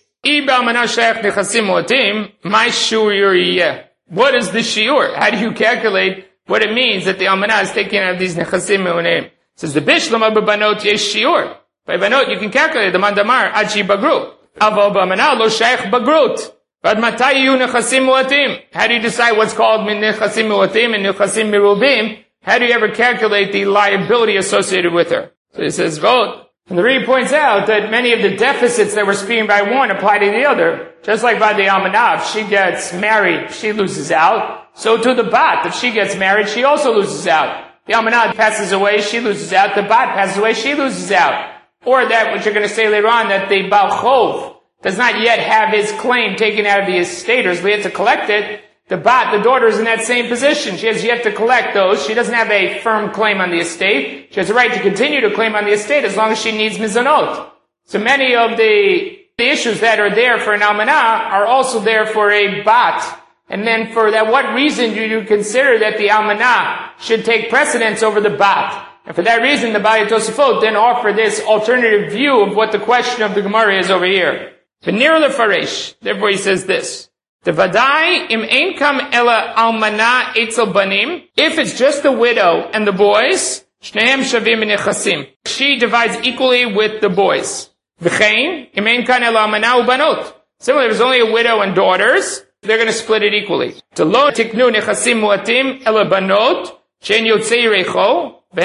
what is the shiur? How do you calculate what it means that the almanah is taking out of these nechasim me'oneim? It says, the bishlama b'banot yesh shiur. By banot, you can calculate the mandamar ad shi bagru. Aval b'almanah lo shaykh bagrut. But matai yu nechasim muatim. How do you decide what's called min nechasim muatim and nechasim merubim? How do you ever calculate the liability associated with her? So he says, vote. And the Rebbe points out that many of the deficits that were speaking by one apply to the other. Just like by the almanah, if she gets married, she loses out. So to the bat, if she gets married, she also loses out. The almanah passes away, she loses out. The bat passes away, she loses out. Or that, which you're going to say later on, that the Baal Chov does not yet have his claim taken out of the estate, or is yet to collect it. The bat, the daughter, is in that same position. She has yet to collect those. She doesn't have a firm claim on the estate. She has a right to continue to claim on the estate as long as she needs mizanot. So many of the, the issues that are there for an almanah are also there for a bat. And then for that, what reason do you consider that the almanah should take precedence over the bat? And for that reason, the Balei Tosafot then offer this alternative view of what the question of the Gemara is over here. V'nir lefaresh. Therefore, he says this: the vadai im ein kam ela almana etzel banim. If it's just the widow and the boys, shnehem shavim nechasim. She divides equally with the boys. V'chein im ein kan ela almana ubanot. Similarly, there's only a widow and daughters. They're going to split it equally. To lo tiknu nechasim muatim ela banot shein yotzei recho. They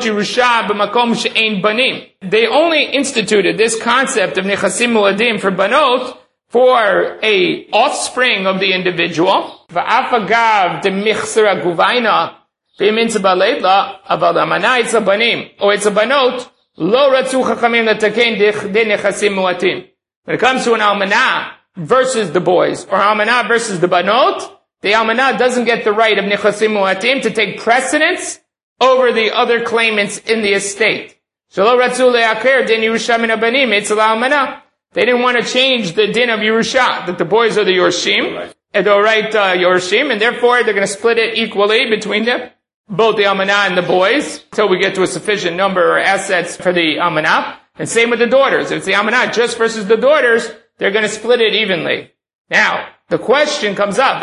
only instituted this concept of nechasim muadim for banot for a offspring of the individual. When it comes to an almanah versus the boys, or almanah versus the banot, the almanah doesn't get the right of nechasim muatim to take precedence over the other claimants in the estate. They didn't want to change the din of Yerusha, that the boys are the Yorshim. Edoraita Yorshim, and therefore they're going to split it equally between them, both the almanah and the boys, until we get to a sufficient number of assets for the almanah. And same with the daughters. If it's the almanah just versus the daughters, they're going to split it evenly. Now, the question comes up,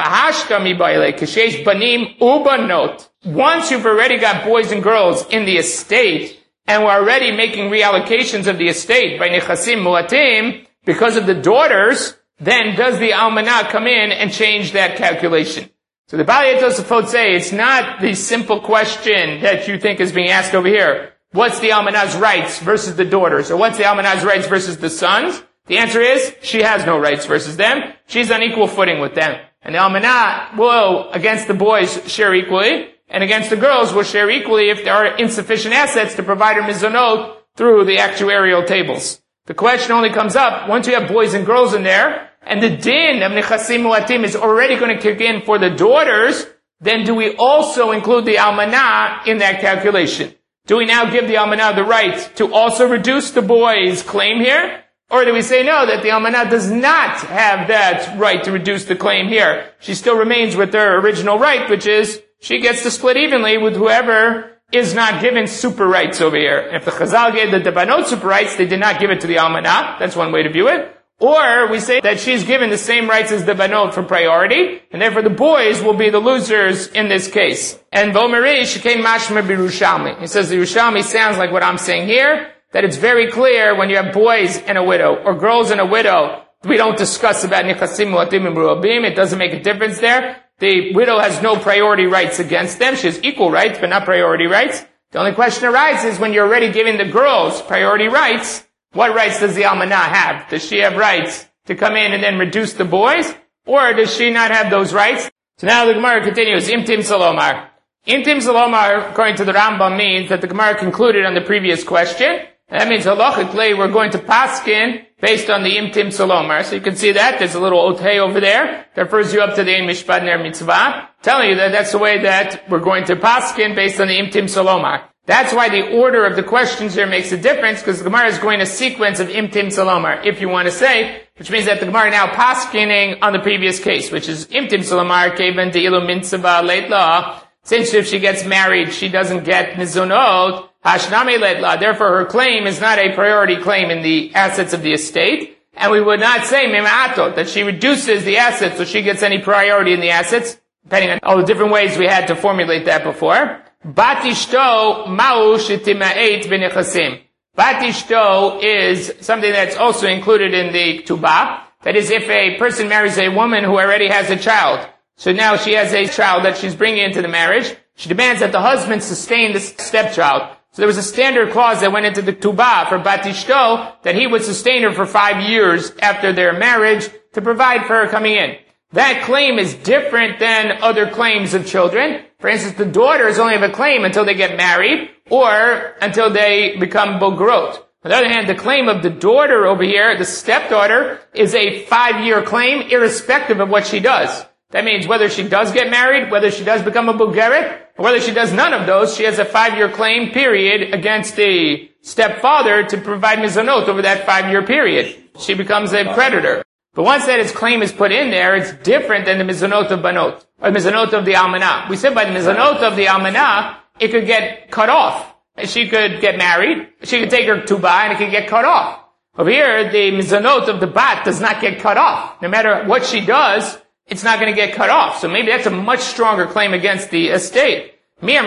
once you've already got boys and girls in the estate, and we're already making reallocations of the estate by nechasim muatim, because of the daughters, then does the almanah come in and change that calculation? So the Balei Tosafot say it's not the simple question that you think is being asked over here. What's the almanah's rights versus the daughters? Or what's the almanah's rights versus the sons? The answer is, she has no rights versus them. She's on equal footing with them. And the almanah will, against the boys, share equally, and against the girls will share equally if there are insufficient assets to provide her mizonot through the actuarial tables. The question only comes up, once you have boys and girls in there, and the din of nechasim muatim is already going to kick in for the daughters, then do we also include the almanah in that calculation? Do we now give the almanah the right to also reduce the boys' claim here? Or do we say no, that the almanah does not have that right to reduce the claim here? She still remains with her original right, which is she gets to split evenly with whoever is not given super rights over here. And if the Chazal gave the Debanot super rights, they did not give it to the almanah. That's one way to view it. Or we say that she's given the same rights as the Banot for priority, and therefore the boys will be the losers in this case. And Vomeri, she came mashma b'Yerushalmi. He says the Yerushalmi sounds like what I'm saying here, that it's very clear when you have boys and a widow, or girls and a widow, we don't discuss about nichasim muatim and merubim. It doesn't make a difference there. The widow has no priority rights against them. She has equal rights, but not priority rights. The only question arises when you're already giving the girls priority rights, what rights does the almanah have? Does she have rights to come in and then reduce the boys? Or does she not have those rights? So now the Gemara continues, Imtim Salomar. Imtim Salomar, according to the Rambam, means that the Gemara concluded on the previous question. And that means halachically we're going to paskin based on the Imtim Salomar. So you can see that. There's a little otei over there that refers you up to the Ein Mishpat Ner Mitzvah, telling you that that's the way that we're going to paskin based on the Imtim Salomar. That's why the order of the questions here makes a difference, because the Gemara is going a sequence of Imtim Salomar, if you want to say, which means that the Gemara now paskining on the previous case, which is Imtim Salomar, Kevan De'ilu Mitzvah Leit La. Since if she gets married, she doesn't get Mizonot, Hashname Leit La. Therefore, her claim is not a priority claim in the assets of the estate. And we would not say Mima'atot, that she reduces the assets so she gets any priority in the assets, depending on all the different ways we had to formulate that before. Batishto ma'u shetima'et b'nechasim. Batishto is something that's also included in the Tubah. That is, if a person marries a woman who already has a child, so now she has a child that she's bringing into the marriage, she demands that the husband sustain the stepchild. So there was a standard clause that went into the Tubah for Batishto, that he would sustain her for five years after their marriage to provide for her coming in. That claim is different than other claims of children. For instance, the daughters only have a claim until they get married or until they become bogrot. On the other hand, the claim of the daughter over here, the stepdaughter, is a five-year claim irrespective of what she does. That means whether she does get married, whether she does become a bogeret, or whether she does none of those, she has a five-year claim period against the stepfather to provide mizanot over that five-year period. She becomes a creditor. But once that its claim is put in there, it's different than the mizanot of banot, or the mizanot of the almanah. We said by the mizanot of the almanah, it could get cut off. She could get married, she could take her tubah, and it could get cut off. Over here, the mizanot of the bat does not get cut off. No matter what she does, it's not going to get cut off. So maybe that's a much stronger claim against the estate. Even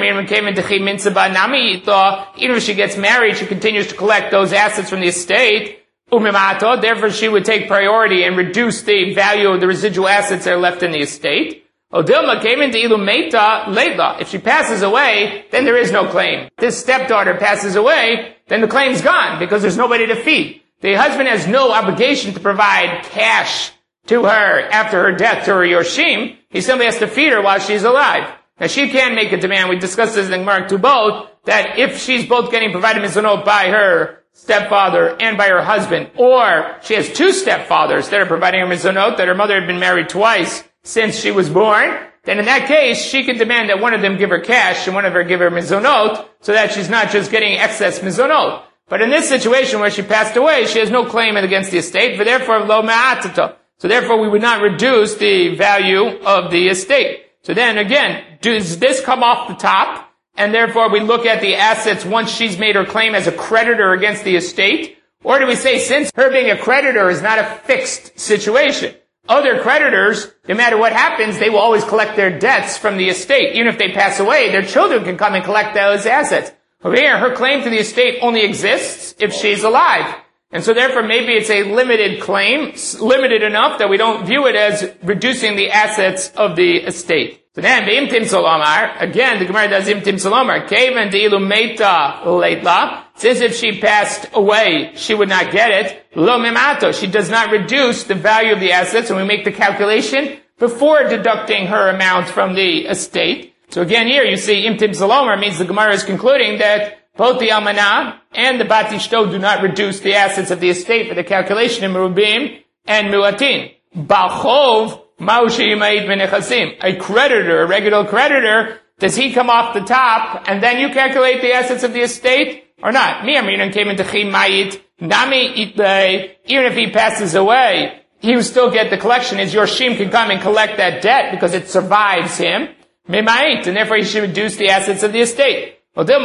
if she gets married, she continues to collect those assets from the estate. Therefore, she would take priority and reduce the value of the residual assets that are left in the estate. If she passes away, then there is no claim. If this stepdaughter passes away, then the claim's gone because there's nobody to feed. The husband has no obligation to provide cash to her after her death to her Yorshim. He simply has to feed her while she's alive. Now, she can make a demand. We discussed this in the Gemara to both, that if she's both getting provided mizonot by her stepfather and by her husband, or she has two stepfathers that are providing her mizonot, that her mother had been married twice since she was born, then in that case, she can demand that one of them give her cash and one of her give her mizonot, so that she's not just getting excess mizonot. But in this situation where she passed away, she has no claim against the estate, for therefore lo ma'atato. So therefore we would not reduce the value of the estate. So then again, does this come off the top? And therefore we look at the assets once she's made her claim as a creditor against the estate? Or do we say since her being a creditor is not a fixed situation, other creditors, no matter what happens, they will always collect their debts from the estate. Even if they pass away, their children can come and collect those assets. Over here, her claim to the estate only exists if she's alive. And so therefore maybe it's a limited claim, limited enough that we don't view it as reducing the assets of the estate. So then, Imtim Salomar, again, the Gemara does Imtim Salomar, Kevan Deilu Meita Leitla, since if she passed away, she would not get it, Lo Memato, she does not reduce the value of the assets, and we make the calculation before deducting her amount from the estate. So again here, you see Imtim Salomar means the Gemara is concluding that both the Almanah and the Bat Ishto do not reduce the assets of the estate for the calculation in Merubim and Muatin. Balchov, a creditor, a regular creditor, does he come off the top and then you calculate the assets of the estate or not? Even if he passes away, he will still get the collection. His Yorshim can come and collect that debt because it survives him. And therefore he should reduce the assets of the estate.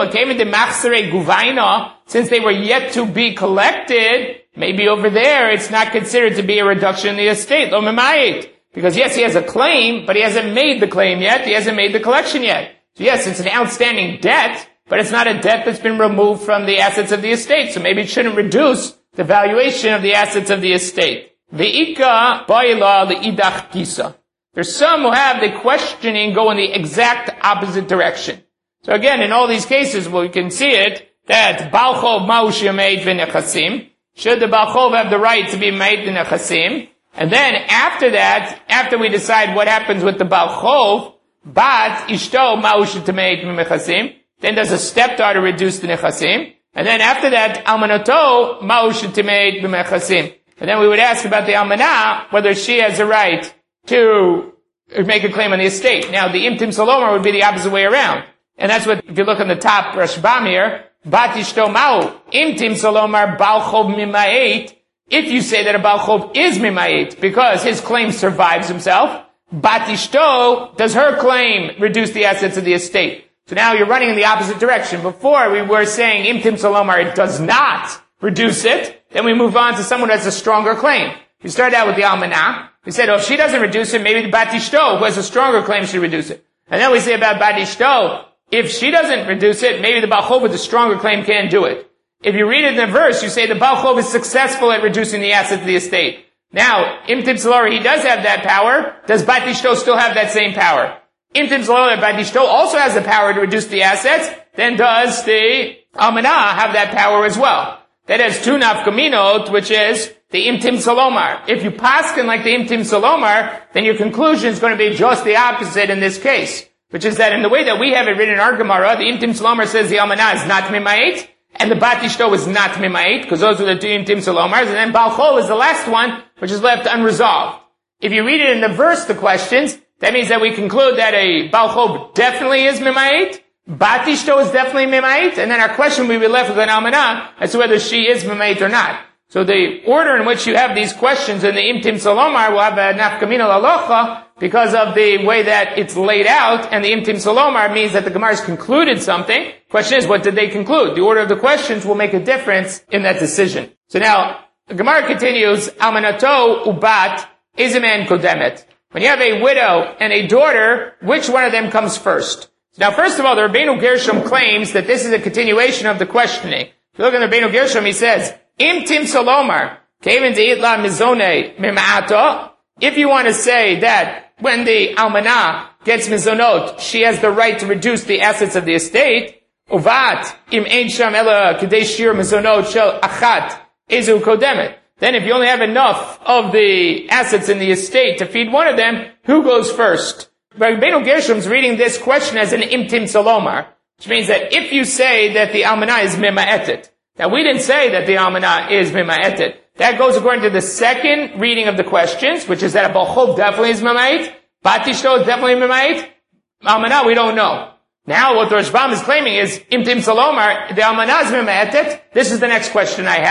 Since they were yet to be collected, maybe over there it's not considered to be a reduction in the estate. Because yes, he has a claim, but he hasn't made the claim yet. He hasn't made the collection yet. So yes, it's an outstanding debt, but it's not a debt that's been removed from the assets of the estate. So maybe it shouldn't reduce the valuation of the assets of the estate. Ve'ika ba'ila le'idach gisa. There's some who have the questioning go in the exact opposite direction. So again, in all these cases, well, you can see it, that Balchov ma'ush yameid v'nechasim. Should the Balchov have the right to be made v'nechasim? And then after that, after we decide what happens with the Balchov, Bat Ishto ma'ush tameid v'nechasim, then does a stepdaughter reduce the nechasim? And then after that, Almanato ma'ush tameid v'nechasim. And then we would ask about the Almanah, whether she has a right to make a claim on the estate. Now, the Imtim Salomar would be the opposite way around. And that's what, if you look on the top, Rashbam here, Bat Ishto ma'u, Imtim Salomar Balchov mima'et. If you say that a Balchov is mima'et, because his claim survives himself, Bat Ishto, does her claim reduce the assets of the estate? So now you're running in the opposite direction. Before we were saying Imtim Salomar, it does not reduce it. Then we move on to someone who has a stronger claim. We started out with the Almanah. We said, oh, if she doesn't reduce it, maybe the Bat Ishto, who has a stronger claim, should reduce it. And then we say about Bat Ishto, if she doesn't reduce it, maybe the Balchov with the stronger claim can't do it. If you read it in the verse, you say the Balchov is successful at reducing the assets of the estate. Now, Imtim Salomar, he does have that power. Does Bat Ishto still have that same power? Imtim Salomar, Bat Ishto also has the power to reduce the assets. Then does the Almanah have that power as well? That has two nafkaminot, which is the Imtim Salomar. If you paskin like the Imtim Salomar, then your conclusion is going to be just the opposite in this case. Which is that in the way that we have it written in our Gemara, the Imtim Salomar says the Almanah is not Mima'et, and the Bat Ishto is not Mima'et, because those are the two Imtim Salomars, and then Balchov is the last one, which is left unresolved. If you read it in the verse, the questions, that means that we conclude that a Balchov definitely is Mima'et, Bat Ishto is definitely Mima'et, and then our question will be left with an Almanah as to whether she is Mima'et or not. So the order in which you have these questions in the Imtim Salomar will have a nafkamina lalocha because of the way that it's laid out, and the Imtim Salomar means that the Gemara has concluded something. Question is, what did they conclude? The order of the questions will make a difference in that decision. So now, the Gemara continues, Almanato ubat izaman kodemet. When you have a widow and a daughter, which one of them comes first? Now, first of all, the Rabbeinu Gershom claims that this is a continuation of the questioning. If you look at the Rabbeinu Gershom, he says, Imtim Salomar, Kevin Deitla Mizone Mima'ato. If you want to say that when the Almanah gets Mizonot, she has the right to reduce the assets of the estate, Uvat, Im Ein Sham Ela Kedei Shir Mizonot Shel Achat Ezu Kodemet. Then if you only have enough of the assets in the estate to feed one of them, who goes first? Rabbeinu Gershom's reading this question as an Imtim Salomar, which means that if you say that the Almanah is Mima'etet, now, we didn't say that the Almanah is Mima'etet. That goes according to the second reading of the questions, which is that a Balchov definitely is Mima'et, Bat Ishto is definitely Mima'et, Almanah we don't know. Now, what the Rashbam is claiming is, Imtim Salomar, the Almanah is Mima'etet. This is the next question I have.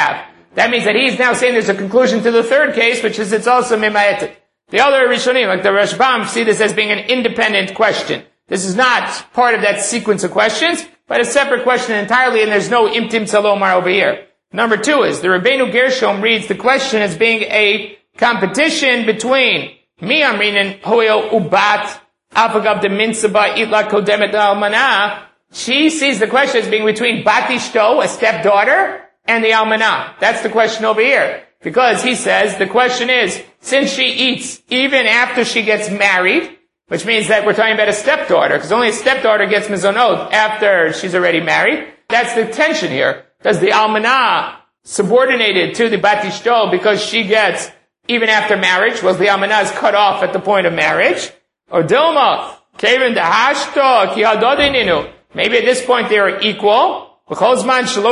That means that he's now saying there's a conclusion to the third case, which is it's also mimayetet. The other Rishonim, like the Rashbam, see this as being an independent question. This is not part of that sequence of questions, but a separate question entirely, and there's no imtim tzalomar over here. Number two is, the Rabbeinu Gershom reads the question as being a competition between mi amrinin hoil ubat afagav de minsaba itla kodemet almanah. She sees the question as being between bat ishto, a stepdaughter, and the almanah. That's the question over here. Because he says, the question is, since she eats even after she gets married, which means that we're talking about a stepdaughter, because only a stepdaughter gets mizonot after she's already married. That's the tension here. Does the almanah subordinated to the bat ishto because she gets even after marriage? Was the almanah is cut off at the point of marriage? Or dilma, kevin de hashto, ki hadodininu. Maybe at this point they are equal. As long as they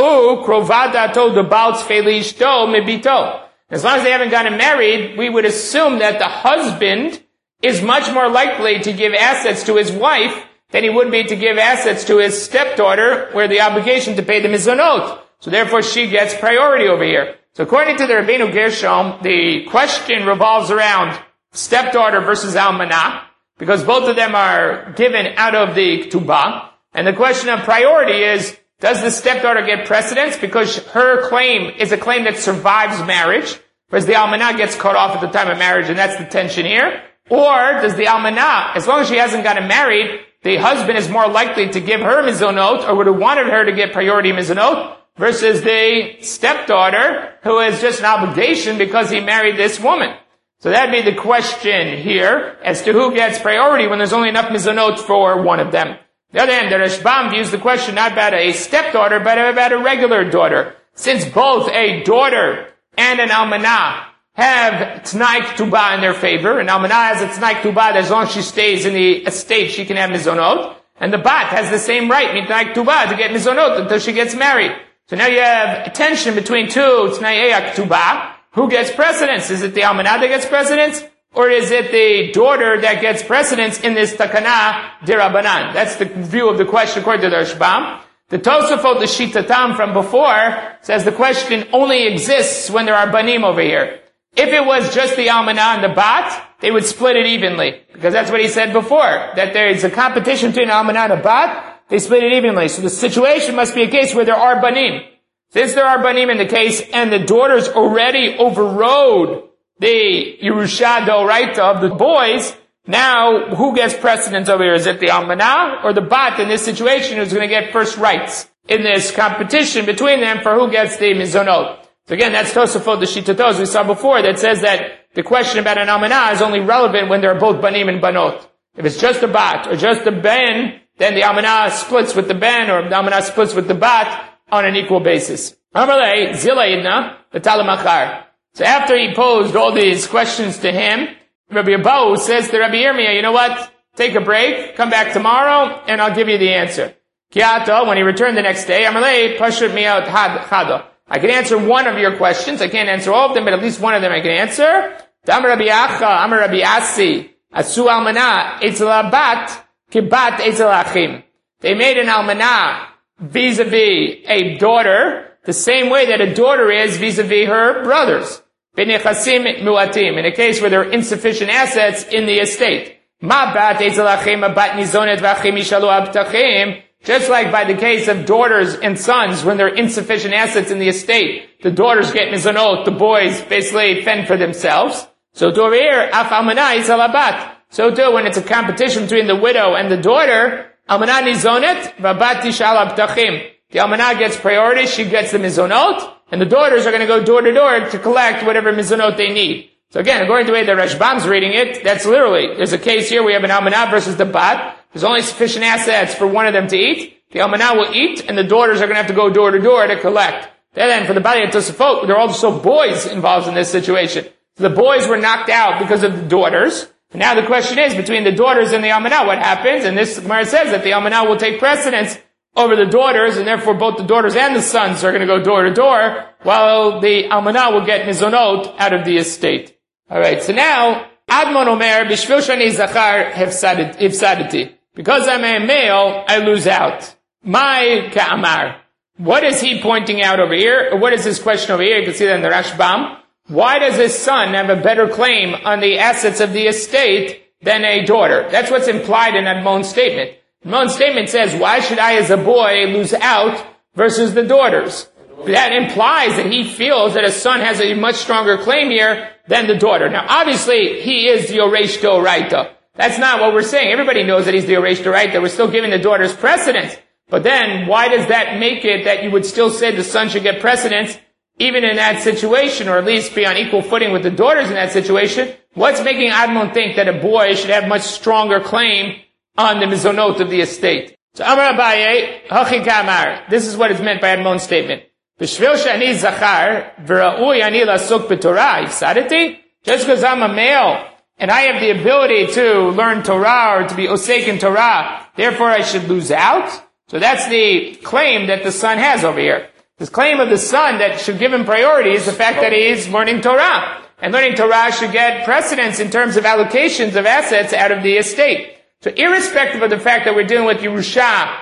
haven't gotten married, we would assume that the husband is much more likely to give assets to his wife than he would be to give assets to his stepdaughter, where the obligation to pay the mizonot. So therefore she gets priority over here. So according to the Rabbeinu Gershom, the question revolves around stepdaughter versus almanah, because both of them are given out of the ketubah. And the question of priority is, does the stepdaughter get precedence because her claim is a claim that survives marriage, whereas the almanah gets cut off at the time of marriage, and that's the tension here? Or does the almanah, as long as she hasn't gotten married, the husband is more likely to give her mizonot, or would have wanted her to get priority mizonot, versus the stepdaughter, who has just an obligation because he married this woman? So that'd be the question here, as to who gets priority when there's only enough mizonot for one of them. On the other hand, the Rashbam views the question not about a stepdaughter, but about a regular daughter. Since both a daughter and an almanah have t'nai ketubah in their favor, and almanah has a t'nai ketubah that as long as she stays in the estate, she can have mizonot, and the bat has the same right, t'nai ketubah, to get mizonot until she gets married. So now you have a tension between two t'nai ketubah. Who gets precedence? Is it the almanah that gets precedence? Or is it the daughter that gets precedence in this takana dirabanan? That's the view of the question according to the Rashbam. The Tosafot, the Shitatam from before, says the question only exists when there are banim over here. If it was just the almanah and the bat, they would split it evenly. Because that's what he said before, that there is a competition between almanah and a bat, they split it evenly. So the situation must be a case where there are banim. Since there are banim in the case, and the daughters already overrode the Yerusha d'oraita of the boys, now who gets precedence over here? Is it the almanah or the bat in this situation who's going to get first rights in this competition between them for who gets the mizonot? So again, that's Tosafot the Shitatos we saw before that says that the question about an almanah is only relevant when there are both banim and banot. If it's just a bat or just a ben, then the almanah splits with the ben, or the almanah splits with the bat on an equal basis. Amalei zila idna v'talamachar. So after he posed all these questions to him, Rabbi Abahu says to Rabbi Yirmiyah, you know what? Take a break, come back tomorrow, and I'll give you the answer. Kiata, when he returned the next day, Amalei pashut miyot chado. I can answer one of your questions. I can't answer all of them, but at least one of them I can answer. Dam Rabbi Acha, Amar Rabbi Asi, Asu almanah, etzel bat, kibat etzel achim. They made an almanah vis-a-vis a daughter, the same way that a daughter is vis-a-vis her brothers. B'nechasim muatim, in a case where there are insufficient assets in the estate. Ma bat etzel achim, bat nizonet v'achim yishalu abtachim. Just like by the case of daughters and sons, when there are insufficient assets in the estate, the daughters get mizonot, the boys basically fend for themselves. So to over here, af almanah is alabat. So too, when it's a competition between the widow and the daughter, almanah nizonet, v'bat tishal abtachim. The almanah gets priority, she gets the mizonot, and the daughters are going to go door to door to collect whatever mizonot they need. So again, according to the way the Rashbam's reading it, that's literally, there's a case here, we have an almanah versus the bat. There's only sufficient assets for one of them to eat. The almanah will eat, and the daughters are going to have to go door to door to collect. Then for the Bali and Tosafot, there are also boys involved in this situation. So the boys were knocked out because of the daughters. And now the question is, between the daughters and the almanah, what happens? And this Gemara says that the almanah will take precedence over the daughters, and therefore both the daughters and the sons are going to go door to door, while the almanah will get mizonot out of the estate. Alright, so now, Admon Omer, Bishvil Shani Zachar Hifsadati. Because I'm a male, I lose out. My Ka'amar. what is he pointing out over here? Or what is this question over here? You can see that in the Rashbam. Why does his son have a better claim on the assets of the estate than a daughter? That's what's implied in Admon's statement. Admon's statement says, why should I as a boy lose out versus the daughters? That implies that he feels that his son has a much stronger claim here than the daughter. Now, obviously, he is the Yoresh Doraita. That's not what we're saying. Everybody knows that he's the Yoresh Doraita. We're still giving the daughters precedence. But then, why does that make it that you would still say the son should get precedence even in that situation, or at least be on equal footing with the daughters in that situation? What's making Admon think that a boy should have much stronger claim on the mizonot of the estate? So, Amar Abaye, Hachi Kamar. This is what is meant by Admon's statement. B'shvil shani zachar, v'ra'ui ani lasuk b'torah, ifsadeti? Just because I'm a male, and I have the ability to learn Torah, or to be osek in Torah, therefore I should lose out? So that's the claim that the son has over here. This claim of the son that should give him priority is the fact that he is learning Torah. And learning Torah should get precedence in terms of allocations of assets out of the estate. So irrespective of the fact that we're dealing with Yerusha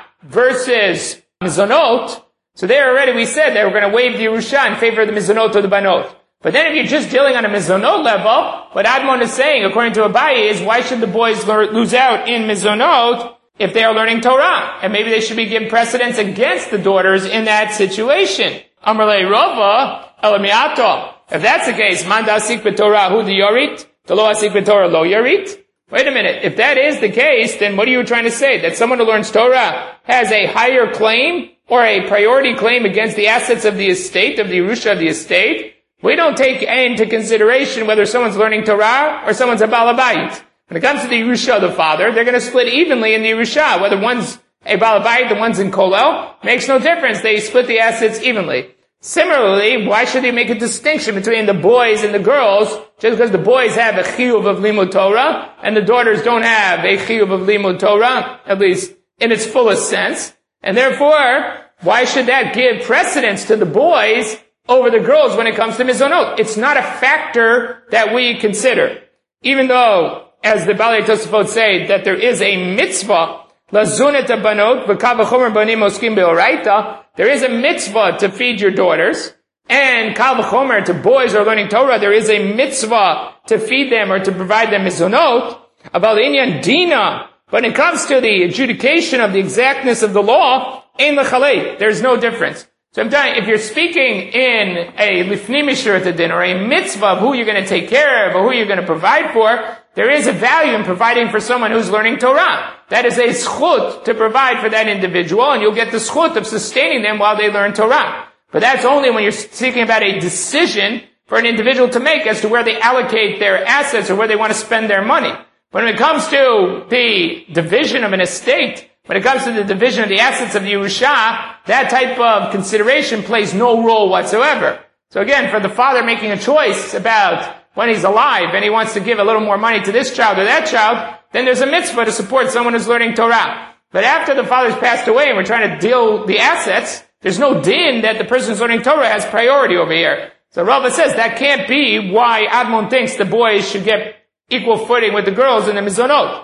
versus Mizonot, so there already we said that we're going to waive the Yerusha in favor of the Mizonot or the Banot. But then if you're just dealing on a Mizonot level, what Admon is saying, according to Abaye, is why should the boys lose out in Mizonot if they are learning Torah? And maybe they should be given precedence against the daughters in that situation. Amrlei Rava, Elamiato. If that's the case, Manda asik b'Torah hu the yorit, the lo asik b'Torah lo yorit. Wait a minute. If that is the case, then what are you trying to say? That someone who learns Torah has a higher claim or a priority claim against the assets of the estate, of the Yerusha of the estate? We don't take into consideration whether someone's learning Torah or someone's a Baal Habayit. When it comes to the Yerusha of the father, they're going to split evenly in the Yerusha. Whether one's a Baal Habayit, the one's in Kolel, makes no difference. They split the assets evenly. Similarly, why should they make a distinction between the boys and the girls just because the boys have a chiyuv of limud Torah and the daughters don't have a chiyuv of limud Torah, at least in its fullest sense? And therefore, why should that give precedence to the boys over the girls when it comes to mizonot? It's not a factor that we consider. Even though, as the Balei Tosafot say, that there is a mitzvah, lazunet banot v'kav v'chomer banim oskim beoraita, there is a mitzvah to feed your daughters, and kal v'chomer, to boys who are learning Torah, there is a mitzvah to feed them or to provide them mizonot. About inyan dina, when it comes to the adjudication of the exactness of the law, ein lechalei, there's no difference. So I'm telling you, if you're speaking in a lifnim mishrat din, or a mitzvah of who you're going to take care of, or who you're going to provide for, there is a value in providing for someone who's learning Torah. That is a schut to provide for that individual, and you'll get the schut of sustaining them while they learn Torah. But that's only when you're speaking about a decision for an individual to make as to where they allocate their assets or where they want to spend their money. When it comes to the division of an estate, when it comes to the division of the assets of the Yerusha, that type of consideration plays no role whatsoever. So again, for the father making a choice about when he's alive and he wants to give a little more money to this child or that child, then there's a mitzvah to support someone who's learning Torah. But after the father's passed away and we're trying to deal the assets, there's no din that the person who's learning Torah has priority over here. So Rava says that can't be why Admon thinks the boys should get equal footing with the girls in the mizonot.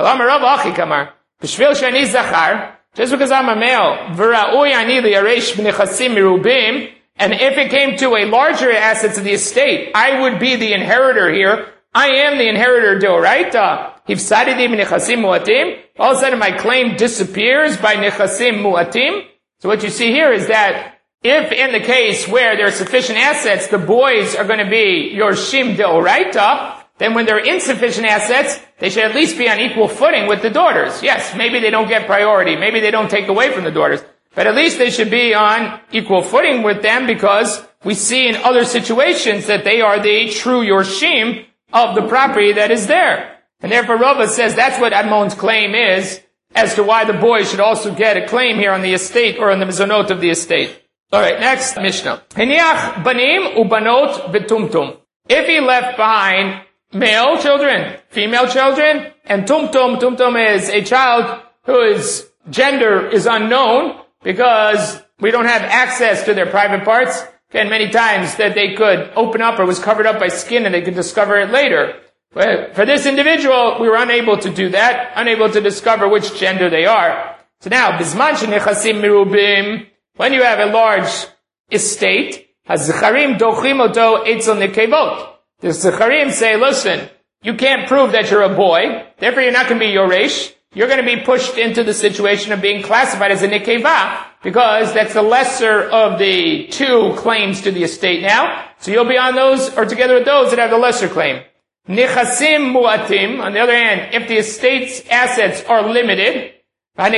B'shvil shani zachar, just because I'm a male, v'ra'ui ani liyaresh b'nechasim mirubim, and if it came to a larger assets of the estate, I would be the inheritor here. I am the inheritor d'oraita. Hifsadidi b'nechasim mu'atim. All of a sudden my claim disappears by nechasim mu'atim. So what you see here is that if in the case where there are sufficient assets, the boys are going to be yorshim d'oraita, then when there are insufficient assets, they should at least be on equal footing with the daughters. Yes, maybe they don't get priority. Maybe they don't take away from the daughters. But at least they should be on equal footing with them because we see in other situations that they are the true yorshim of the property that is there. And therefore Rava says that's what Admon's claim is as to why the boys should also get a claim here on the estate or on the mizonot of the estate. Alright, next Mishnah. Hiniach banim ubanot betumtum. If he left behind male children, female children, and tumtum, tumtum is a child whose gender is unknown because we don't have access to their private parts. And many times that they could open up or was covered up by skin and they could discover it later. But for this individual, we were unable to do that, unable to discover which gender they are. So now, bisman shenechasim mirubim, when you have a large estate, hazacharim dochim oto etzel nekevot. The zacharim say, listen, you can't prove that you're a boy, therefore you're not going to be yoresh. You're going to be pushed into the situation of being classified as a nekeva, because that's the lesser of the two claims to the estate now. So you'll be on those, or together with those that have the lesser claim. Nechasim muatim, on the other hand, if the estate's assets are limited, then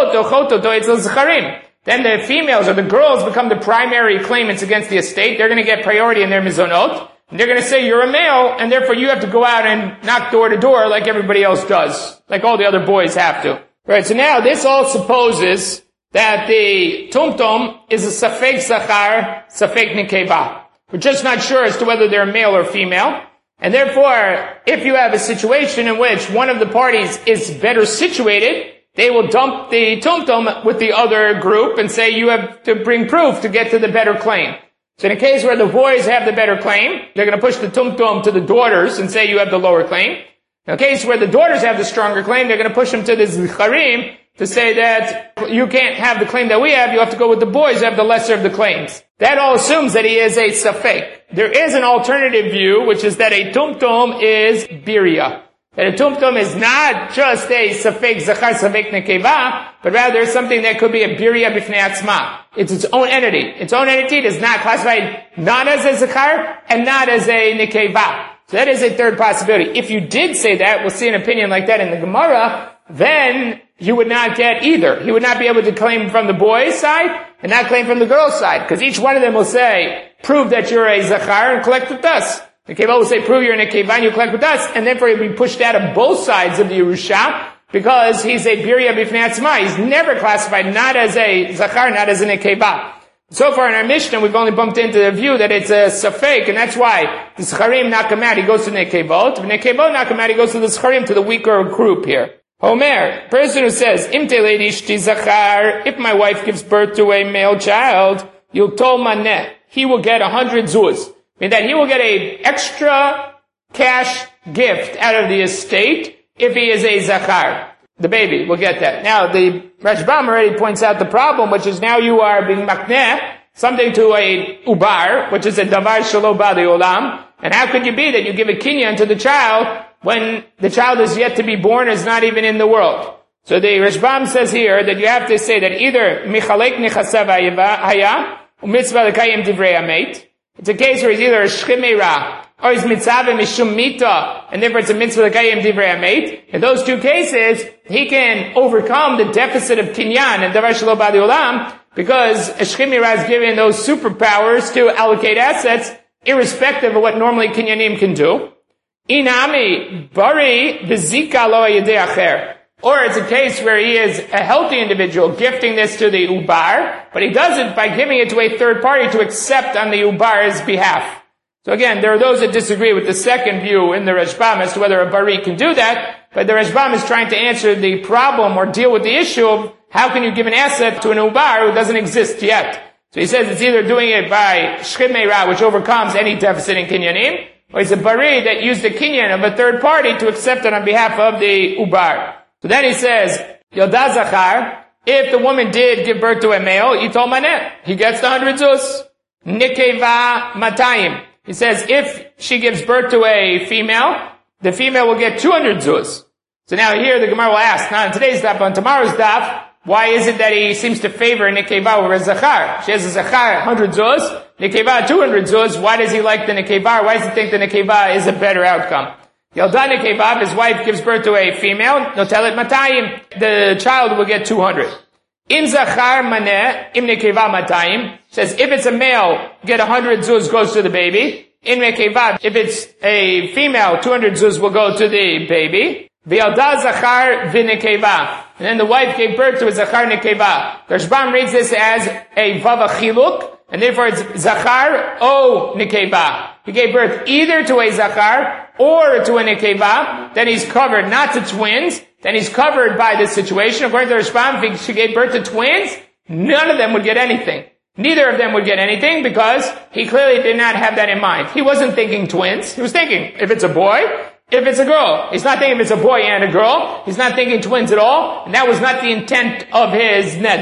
the females or the girls become the primary claimants against the estate. They're going to get priority in their mizonot. And they're going to say you're a male, and therefore you have to go out and knock door to door like everybody else does, like all the other boys have to. Right, so now this all supposes that the tumtum is a safek zachar, safek nekeva. We're just not sure as to whether they're male or female. And therefore, if you have a situation in which one of the parties is better situated, they will dump the tumtum with the other group and say you have to bring proof to get to the better claim. So in a case where the boys have the better claim, they're going to push the tumtum to the daughters and say you have the lower claim. In a case where the daughters have the stronger claim, they're going to push them to the zicharim to say that you can't have the claim that we have, you have to go with the boys who have the lesser of the claims. That all assumes that he is a safek. There is an alternative view, which is that a tumtum is birya. That a tumtum is not just a safek zachar, safek nekeva, but rather something that could be a birya b'fnei atzma. It's its own entity. Its own entity is not classified not as a zachar and not as a nekeva. So that is a third possibility. If you did say that, we'll see an opinion like that in the Gemara, then you would not get either. He would not be able to claim from the boys' side and not claim from the girls' side, because each one of them will say, prove that you're a zachar and collect with us. The Nekeva will say, prove you're a nekeva and you collect with us, and therefore he'll be pushed out of both sides of the Yerusha, because he's a birya b'fnei atzma. He's never classified not as a zachar, not as a nekeva. So far in our Mishnah, we've only bumped into the view that it's a safek, and that's why the zacharim knock him out, he goes to nekevot. If nekevot knock him out, he goes to the zacharim, to the weaker group here. Homer, person who says, Imte leidishti zachar, if my wife gives birth to a male child, yultol maneh, he will get a hundred zuz. Meaning that he will get a extra cash gift out of the estate if he is a zachar. The baby will get that. Now, the Rashbam already points out the problem, which is now you are being makneh, something to a ubar, which is a davar shelo ba olam. And how could you be that you give a kinyan to the child when the child is yet to be born, is not even in the world? So the Rashbam says here that you have to say that either michalek nechasav haya, u'mitzvah l'kayim divrei hamet. It's a case where he's either a shchimera, or he's mitzaveh mishum mita, and therefore it's a mitzvah l'kayim divrei hamet. In those two cases, he can overcome the deficit of kinyan and davar shelo ba olam, because a shchimera is given those superpowers to allocate assets, irrespective of what normally kinyanim can do. Inami bari v'zika lo yedei acher. Or it's a case where he is a healthy individual gifting this to the ubar, but he does it by giving it to a third party to accept on the ubar's behalf. So again, there are those that disagree with the second view in the Rashbam as to whether a bari can do that, but the Rashbam is trying to answer the problem or deal with the issue of how can you give an asset to an ubar who doesn't exist yet. So he says it's either doing it by shchimera, which overcomes any deficit in kinyanim, or it's a bari that used the kinyan of a third party to accept it on behalf of the ubar. So then he says, Yoda Zachar, if the woman did give birth to a male, Yitol Maneh, he gets the hundred zuz. Nikeva Matayim. He says, if she gives birth to a female, the female will get two hundred zuz. So now here the Gemara will ask, not on today's daf, but on tomorrow's daf, why is it that he seems to favor Nikeva over a Zachar? She has a Zachar, one hundred zuz, Nikeva, two hundred zuz. Why does he like the Nikeva? Why does he think the Nikeva is a better outcome? Yalda Nekeva, his wife gives birth to a female, Notelet Matayim, the child will get two hundred. In Zachar Maneh, Im Nekeva Matayim, says if it's a male, get one hundred zuz goes to the baby. In Nekeva, if it's a female, two hundred zuz will go to the baby. V'yalda Zachar v'Nekeva. And then the wife gave birth to a Zachar Nekeva. The Rashbam reads this as a Vava Chiluk, and therefore it's Zachar o Nekeva. He gave birth either to a Zachar or to a Nekeva, then he's covered, not to twins, then he's covered by this situation. According to the Rashbam, if she gave birth to twins, none of them would get anything. Neither of them would get anything because he clearly did not have that in mind. He wasn't thinking twins. He was thinking if it's a boy, if it's a girl. He's not thinking if it's a boy and a girl. He's not thinking twins at all. And that was not the intent of his neder.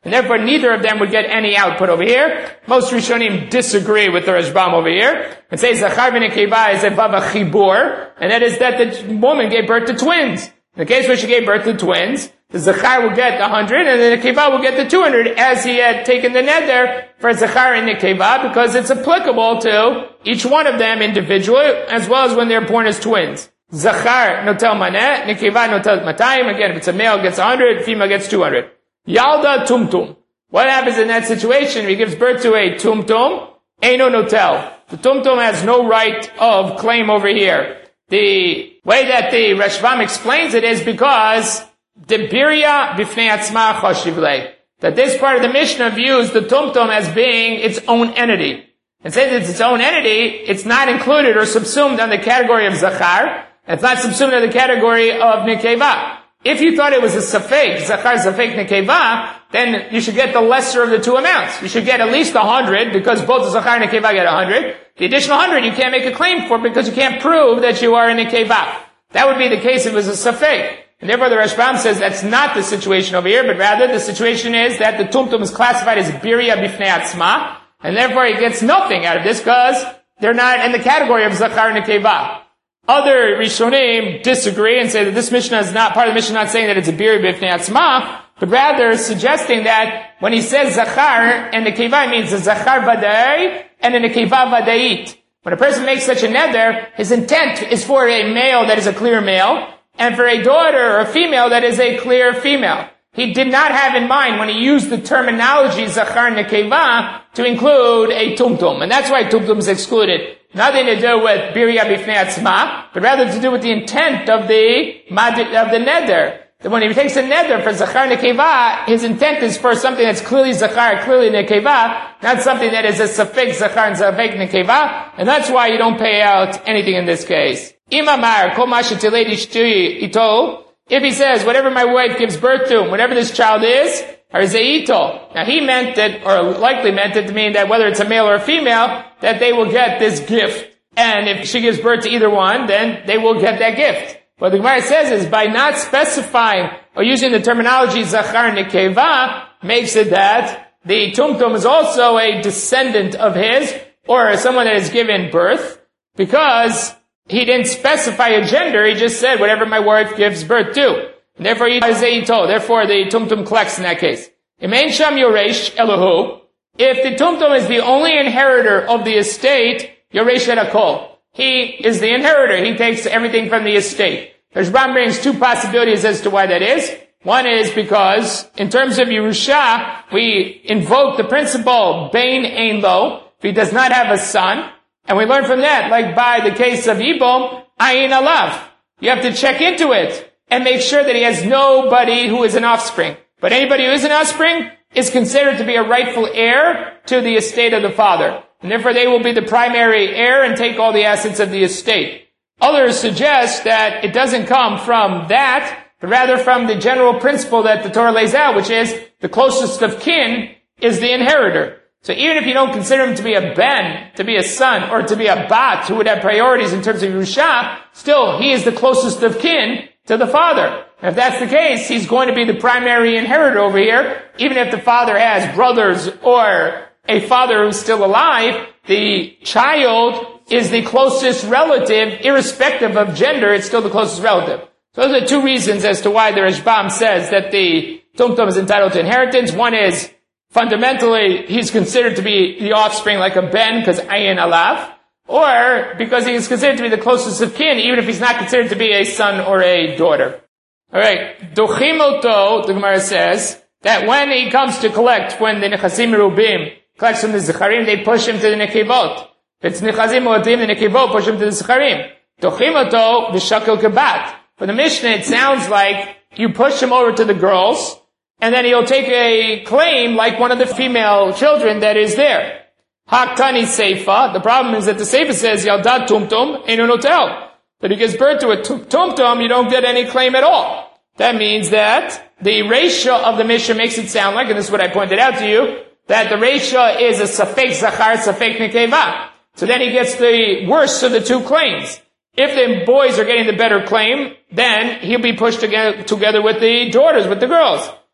and therefore neither of them would get any output over here. Most Rishonim disagree with the Rashbam over here, and say Zachar v'Nekeva is a Bava Chibur, and that is that the woman gave birth to twins. In the case where she gave birth to twins, the Zachar will get a hundred, and the Nekeva will get the two hundred, as he had taken the neder for Zachar and Nekeva, because it's applicable to each one of them individually, as well as when they're born as twins. Zachar notel maneh, Nekeva notel matayim. Again, if it's a male, gets a hundred, female gets two hundred. Yalda tumtum. What happens in that situation? If he gives birth to a tumtum, eino notel. The tumtum has no right of claim over here. The way that the Rashbam explains it is because the birya b'fnei atzma choshiv lei, that this part of the Mishnah views the tumtum as being its own entity. And since it's its own entity, it's not included or subsumed on the category of Zachar. It's not subsumed in the category of Nekeva. If you thought it was a Safek, Zachar Safek Nekeva, then you should get the lesser of the two amounts. You should get at least a hundred, because both Zachar and Nekeva get a hundred. The additional hundred you can't make a claim for because you can't prove that you are a Nekeva. That would be the case if it was a Safek. And therefore the Rashbam says that's not the situation over here, but rather the situation is that the Tumtum is classified as Birya Bifnei Atzma, and therefore he gets nothing out of this because they're not in the category of Zachar and Nekeva. Other Rishonim disagree and say that this Mishnah is not, part of the Mishnah not saying that it's a Birya Bifnei Atzma, but rather suggesting that when he says Zachar and Nekeva, it means a Zachar Vadai and a Nekeva Vadait. When a person makes such a neder, his intent is for a male that is a clear male, and for a daughter or a female that is a clear female. He did not have in mind when he used the terminology Zachar Nekeva to include a Tumtum, and that's why Tumtum is excluded. Nothing to do with Birya Bifnei Atzma, but rather to do with the intent of the of the neder. That when he takes a neder for Zachar Nekeva, his intent is for something that's clearly Zachar, clearly Nekeva, not something that is a Safek Zachar and Safek Nekeva, and that's why you don't pay out anything in this case. Imamar, Kol Masha Tilei Ishtui Ito, if he says, whatever my wife gives birth to, whatever this child is, Harzeito. Now he meant it, or likely meant it to mean that whether it's a male or a female, that they will get this gift. And if she gives birth to either one, then they will get that gift. What the Gemara says is, by not specifying or using the terminology Zachar Nekeva, makes it that the Tumtum is also a descendant of his, or someone that has given birth, because he didn't specify a gender, he just said whatever my wife gives birth to. And therefore, therefore the Tumtum collects in that case. Imein Sham Yoresh Elohu, if the Tumtum is the only inheritor of the estate, Yoresh Erakol. He is the inheritor. He takes everything from the estate. The Rashbam brings two possibilities as to why that is. One is because, in terms of Yerusha, we invoke the principle, Bain Ein Lo, if he does not have a son. And we learn from that, like by the case of Ibom, Ayin Alav. You have to check into it and make sure that he has nobody who is an offspring. But anybody who is an offspring is considered to be a rightful heir to the estate of the father. And therefore they will be the primary heir and take all the assets of the estate. Others suggest that it doesn't come from that, but rather from the general principle that the Torah lays out, which is the closest of kin is the inheritor. So even if you don't consider him to be a ben, to be a son, or to be a bat, who would have priorities in terms of Yerusha, still he is the closest of kin to the father. And if that's the case, he's going to be the primary inheritor over here, even if the father has brothers or a father who's still alive, the child is the closest relative, irrespective of gender, it's still the closest relative. So those are two reasons as to why the Rashbam says that the Tumtum is entitled to inheritance. One is, fundamentally, he's considered to be the offspring like a ben, because ayin alav, or because he is considered to be the closest of kin, even if he's not considered to be a son or a daughter. Alright, dochimoto, the Gemara says, that when he comes to collect, when the nechasim merubim collects from the zecharim, they push him to the nekevot. If it's nechazim muadim, the nekevot push him to the zecharim. Dochimoto v'shakil kebat. For the Mishnah, it sounds like you push him over to the girls, and then he'll take a claim like one of the female children that is there. Haktani Seifa. The problem is that the Seifa says, Yaldat Tumtum Einu Notel. That he gives birth to a Tumtum, you don't get any claim at all. That means that the ratio of the Mishnah makes it sound like, and this is what I pointed out to you, that the ratio is a Safek Zachar, Safek Nekeva. So then he gets the worst of the two claims. If the boys are getting the better claim, then he'll be pushed together, together with the daughters, with the girls.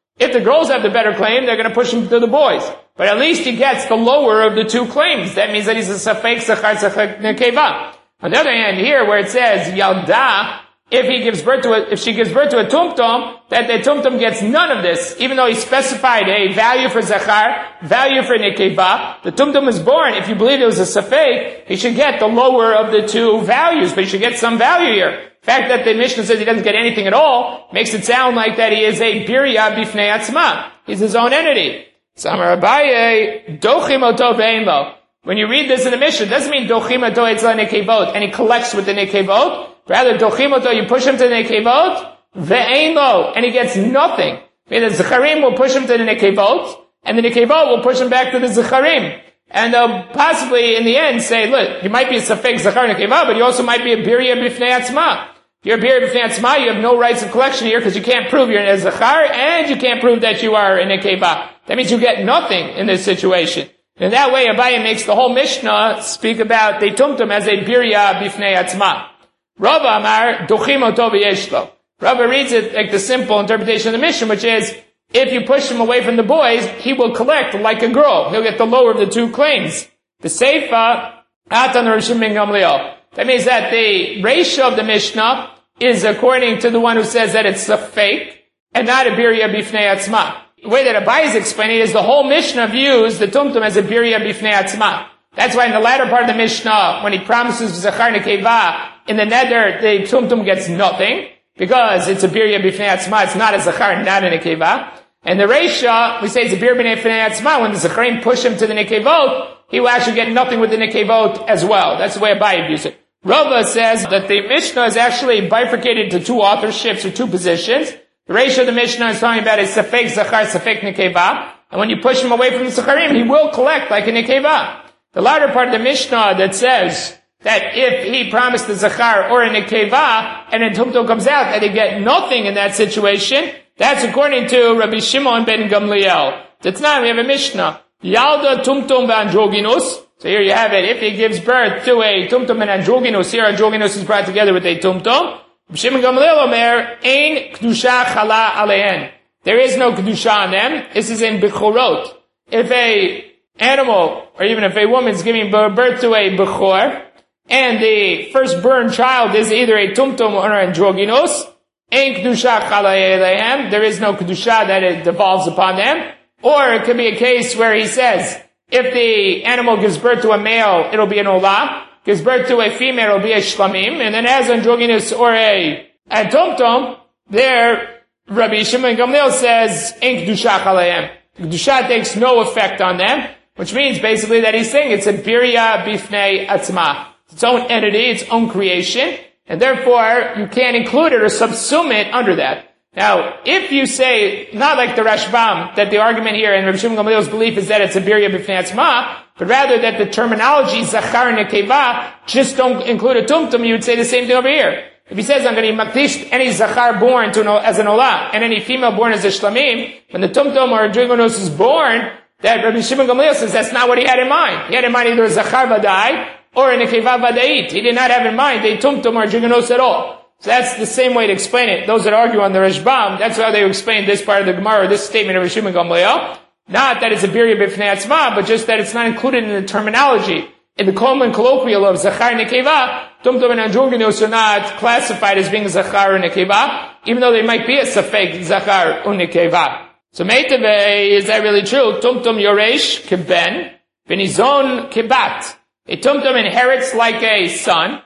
If the girls have the better claim, they're going to push him to the boys. But at least he gets the lower of the two claims. That means that he's a safek zachar safek nekeva. On the other hand, here where it says yalda, if he gives birth to a, if she gives birth to a tumtum, that the tumtum gets none of this, even though he specified a value for zachar, value for nekeva. The tumtum is born. If you believe it was a safek, he should get the lower of the two values, but he should get some value here. The fact that the Mishnah says he doesn't get anything at all makes it sound like that he is a birya bifnei atzma. He's his own entity. Samar Abaye, dochim oto ve'en lo. When you read this in the Mishnah, it doesn't mean dochim oto etzla nekevot, and he collects with the nekevot. Rather, dochim oto, you push him to the nekevot, ve'en lo, and he gets nothing. I mean, the zecharim will push him to the nekevot, and the nekevot will push him back to the zecharim. And they'll possibly, in the end, say, look, you might be a safek zachar nekeva, but you also might be a birya bifnei atzma. If you're a birya bifnei atzma, you have no rights of collection here because you can't prove you're a zachar, and you can't prove that you are a nekeva. That means you get nothing in this situation. In that way, Abaye makes the whole Mishnah speak about the tumtum as a birya bifnei atzma. Rava Amar, dochim oto v'yeshlo. Rava reads it like the simple interpretation of the Mishnah, which is, if you push him away from the boys, he will collect like a girl. He'll get the lower of the two claims. The Seifa, Atan Rishim ben Gamliel. That means that the ratio of the Mishnah is according to the one who says that it's a fake and not a birya bifnei atzma. The way that Abaye is explaining it is the whole Mishnah views the tumtum as a birya bifnei atzma. That's why in the latter part of the Mishnah, when he promises zachar nekeva, in the nether, the tumtum gets nothing because it's a birya bifnei atzma. It's not a zachar, not a nekeva. And the Reisha, we say it's a bir b'nei b'nei atzma, when the Zacharim push him to the Nekevot, he will actually get nothing with the Nekevot as well. That's the way Abaye views it. Rava says that the Mishnah is actually bifurcated into two authorships or two positions. The Reisha of the Mishnah is talking about a Safek Zachar, Safek Nekeva, and when you push him away from the Zacharim, he will collect like a Nekeva. The latter part of the Mishnah that says that if he promised the Zachar or a Nekeva, and then Tumtum comes out, that he get nothing in that situation, that's according to Rabbi Shimon ben Gamliel. That's not, we have a Mishnah. Yalda tumtum v'androginus. So here you have it. If he gives birth to a tumtum and androginus, here androginus is brought together with a tumtum. Rabbi Shimon Gamliel omer, ein kedusha chala alehen. There is no kedusha on them. This is in Bechorot. If a animal, or even if a woman is giving birth to a Bechor, and the firstborn child is either a tumtum or an androginus, Ein kedusha chalei alehem. There is no kedusha that it devolves upon them. Or it could be a case where he says, if the animal gives birth to a male, it'll be an olah. Gives birth to a female, it'll be a shlamim. And then as androgynous or a, a tumtum, there, Rabbi Shimon Gamliel says, Ein kedusha chaleihem. Kedusha takes no effect on them, which means basically that he's saying it's a birya bifnei atzma. It's its own entity, its own creation. And therefore, you can't include it or subsume it under that. Now, if you say, not like the Rashbam, that the argument here in Rabbi Shimon Gamliel's belief is that it's a birya b'fnei atzma, but rather that the terminology zachar nekeva just don't include a tumtum, you would say the same thing over here. If he says, I'm going to makdish any zachar born to an, as an olah, and any female born as a shlamim, when the tumtum or a drugonos is born, that Rabbi Shimon Gamliel says that's not what he had in mind. He had in mind either a zachar vadai, or a nekeva vadait. He did not have in mind a tumtum or a drugonos at all. So that's the same way to explain it. Those that argue on the Rashbam, that's how they explain this part of the Gemara, this statement of Rabbi Shimon Gamliel. Not that it's a birya b'fnei atzma, but just that it's not included in the terminology. In the common colloquial of zachar and nekeva, tumtum and androgynos are not classified as being zachar and nekeva, even though they might be a safek zachar and nekeva. So meitave, is that really true? Tumtum yoresh keben, benizon kebat. A tumtum inherits like a son,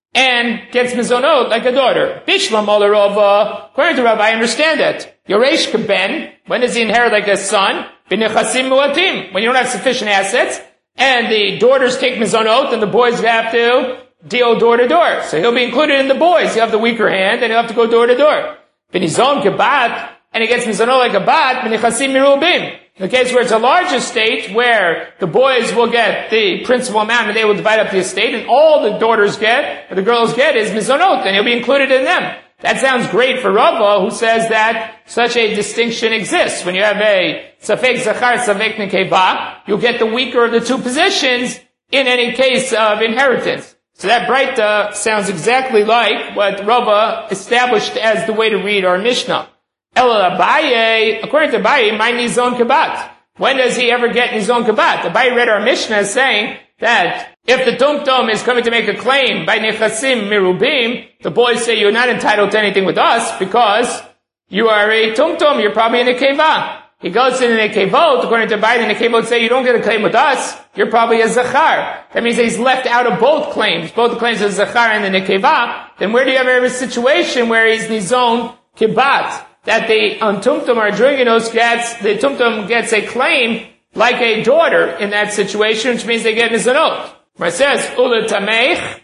and gets mizonot like a daughter. Bishlam Olarova, according to Rabbi, I understand that. Yoresh keben, when does he inherit like a son? B'nechasim muatim, when you don't have sufficient assets, and the daughters take mizonot, and the boys have to deal door to door. So he'll be included in the boys. He'll have the weaker hand, and he'll have to go door to door. B'nizon kebat, and he gets mizonot like a bat, b'nechasim mirubim. In the case where it's a large estate, where the boys will get the principal amount and they will divide up the estate, and all the daughters get, or the girls get, is mizonot, and he'll be included in them. That sounds great for Rava, who says that such a distinction exists. When you have a safek zachar, safek nekeva, you'll get the weaker of the two positions in any case of inheritance. So that Breita sounds exactly like what Rava established as the way to read our Mishnah. El Abaye, according to Abaye, my nizon kabat. When does he ever get nizon kabat? Abaye read our Mishnah as saying that if the tumtum is coming to make a claim by nechasim mirubim, the boys say you're not entitled to anything with us because you are a tumtum, you're probably in a keva. He goes in the nekevot, according to Abaye, the nekevot say you don't get a claim with us, you're probably a zachar. That means that he's left out of both claims, both the claims of zachar and the nekeva. Then where do you have a situation where he's nizon kibat? That the um, tumtum or druginos gets, the tumtum gets a claim like a daughter in that situation, which means they get nizonot. Where it says, Ula tamech,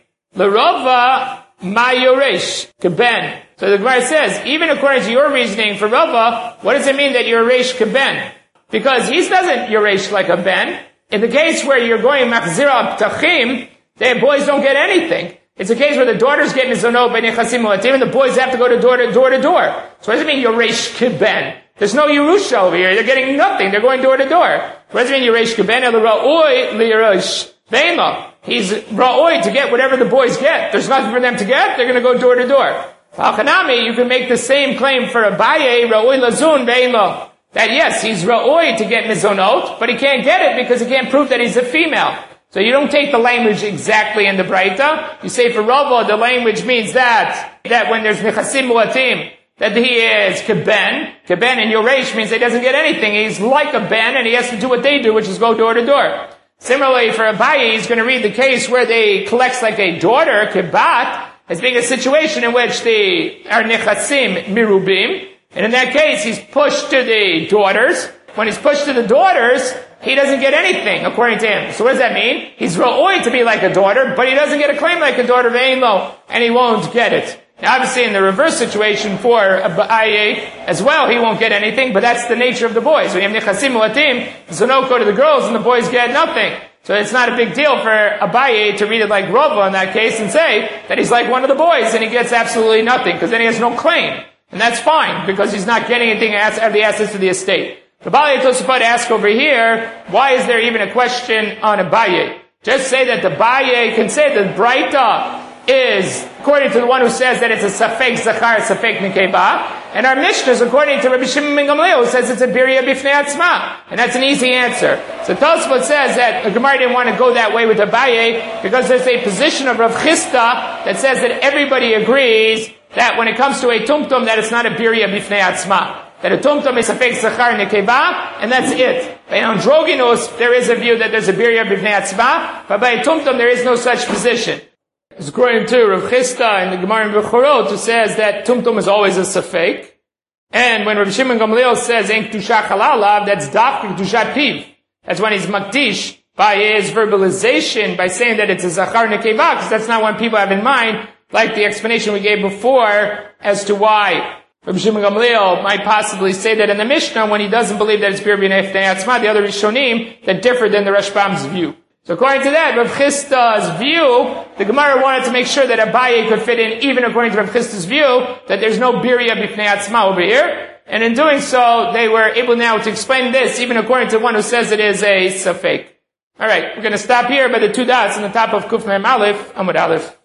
l'rova ma yoresh, keben. So the Gemara says, even according to your reasoning for Rava, what does it mean that you're yoresh keben? Because he doesn't yoresh like a ben. In the case where you're going machzira ptachim, the boys don't get anything. It's a case where the daughters get nizonot by nechasim ulatim, and the boys have to go to door to door to door. So what does it mean yoresh keben? There's no Yerusha over here. They're getting nothing. They're going door to door. What does it mean yoresh keben? El ra'oi li'yerosh beima. He's ra'oi to get whatever the boys get. There's nothing for them to get. They're going to go door to door. V'alchanami, you can make the same claim for Abaye, ra'oi lazun beima. That yes, he's ra'oi to get mizonot, but he can't get it because he can't prove that he's a female. So you don't take the language exactly in the Braita. You say for Rava, the language means that, that when there's nechasim muatim, that he is keben. Keben in Yoresh means he doesn't get anything. He's like a ben, and he has to do what they do, which is go door to door. Similarly, for Abaye, he's going to read the case where they collects like a daughter, kibat, as being a situation in which they are nechasim mirubim. And in that case, he's pushed to the daughters. When he's pushed to the daughters, he doesn't get anything, according to him. So what does that mean? He's ra'oi to be like a daughter, but he doesn't get a claim like a daughter of Einlo, and he won't get it. Now, obviously, in the reverse situation for Abaye as well, he won't get anything, but that's the nature of the boys. When you have nechasim muatim, zonot go to the girls, and the boys get nothing. So it's not a big deal for Abaye to read it like Rava in that case and say that he's like one of the boys, and he gets absolutely nothing, because then he has no claim. And that's fine, because he's not getting anything out of the assets of the estate. The Balei Tosafot asks over here, why is there even a question on Abaye? Just say that the Abaye can say that Braita is, according to the one who says that it's a Safek Zachar, Safek Nekeva, and our Mishnah is according to Rabbi Shimon ben Gamliel, who says it's a Birya Bifnei Atzma. And that's an easy answer. So Tosafot says that the Gemara didn't want to go that way with Abaye, because there's a position of Rav Chisda that says that everybody agrees that when it comes to a Tumtum, that it's not a Birya Bifnei Atzma. That a tumtum is a fake zachar nekeva, and that's it. By androgynous, there is a view that there's a birya b'fnei atzma, but by a tumtum, there is no such position. It's according to Rav Chisda in the Gemara in Bechorot, who says that tumtum is always a safek. And when Rav Shimon Gamliel says, en kedusha chalalav, that's dafka kedushat piv. That's when he's makdish by his verbalization, by saying that it's a zachar nekeva, because that's not what people have in mind, like the explanation we gave before as to why Rabbi Shimon Gamliel might possibly say that in the Mishnah when he doesn't believe that it's Bir B'nei Atzma, the other Rishonim that differed than the Rashbam's view. So according to that, Rav Chisda's view, the Gemara wanted to make sure that Abaye could fit in, even according to Rav Chisda's view, that there's no Birya B'nei Atzma over here. And in doing so, they were able now to explain this, even according to one who says it is a Safek. Alright, we're going to stop here by the two dots on the top of Kuf Mem Aleph, Amud Aleph.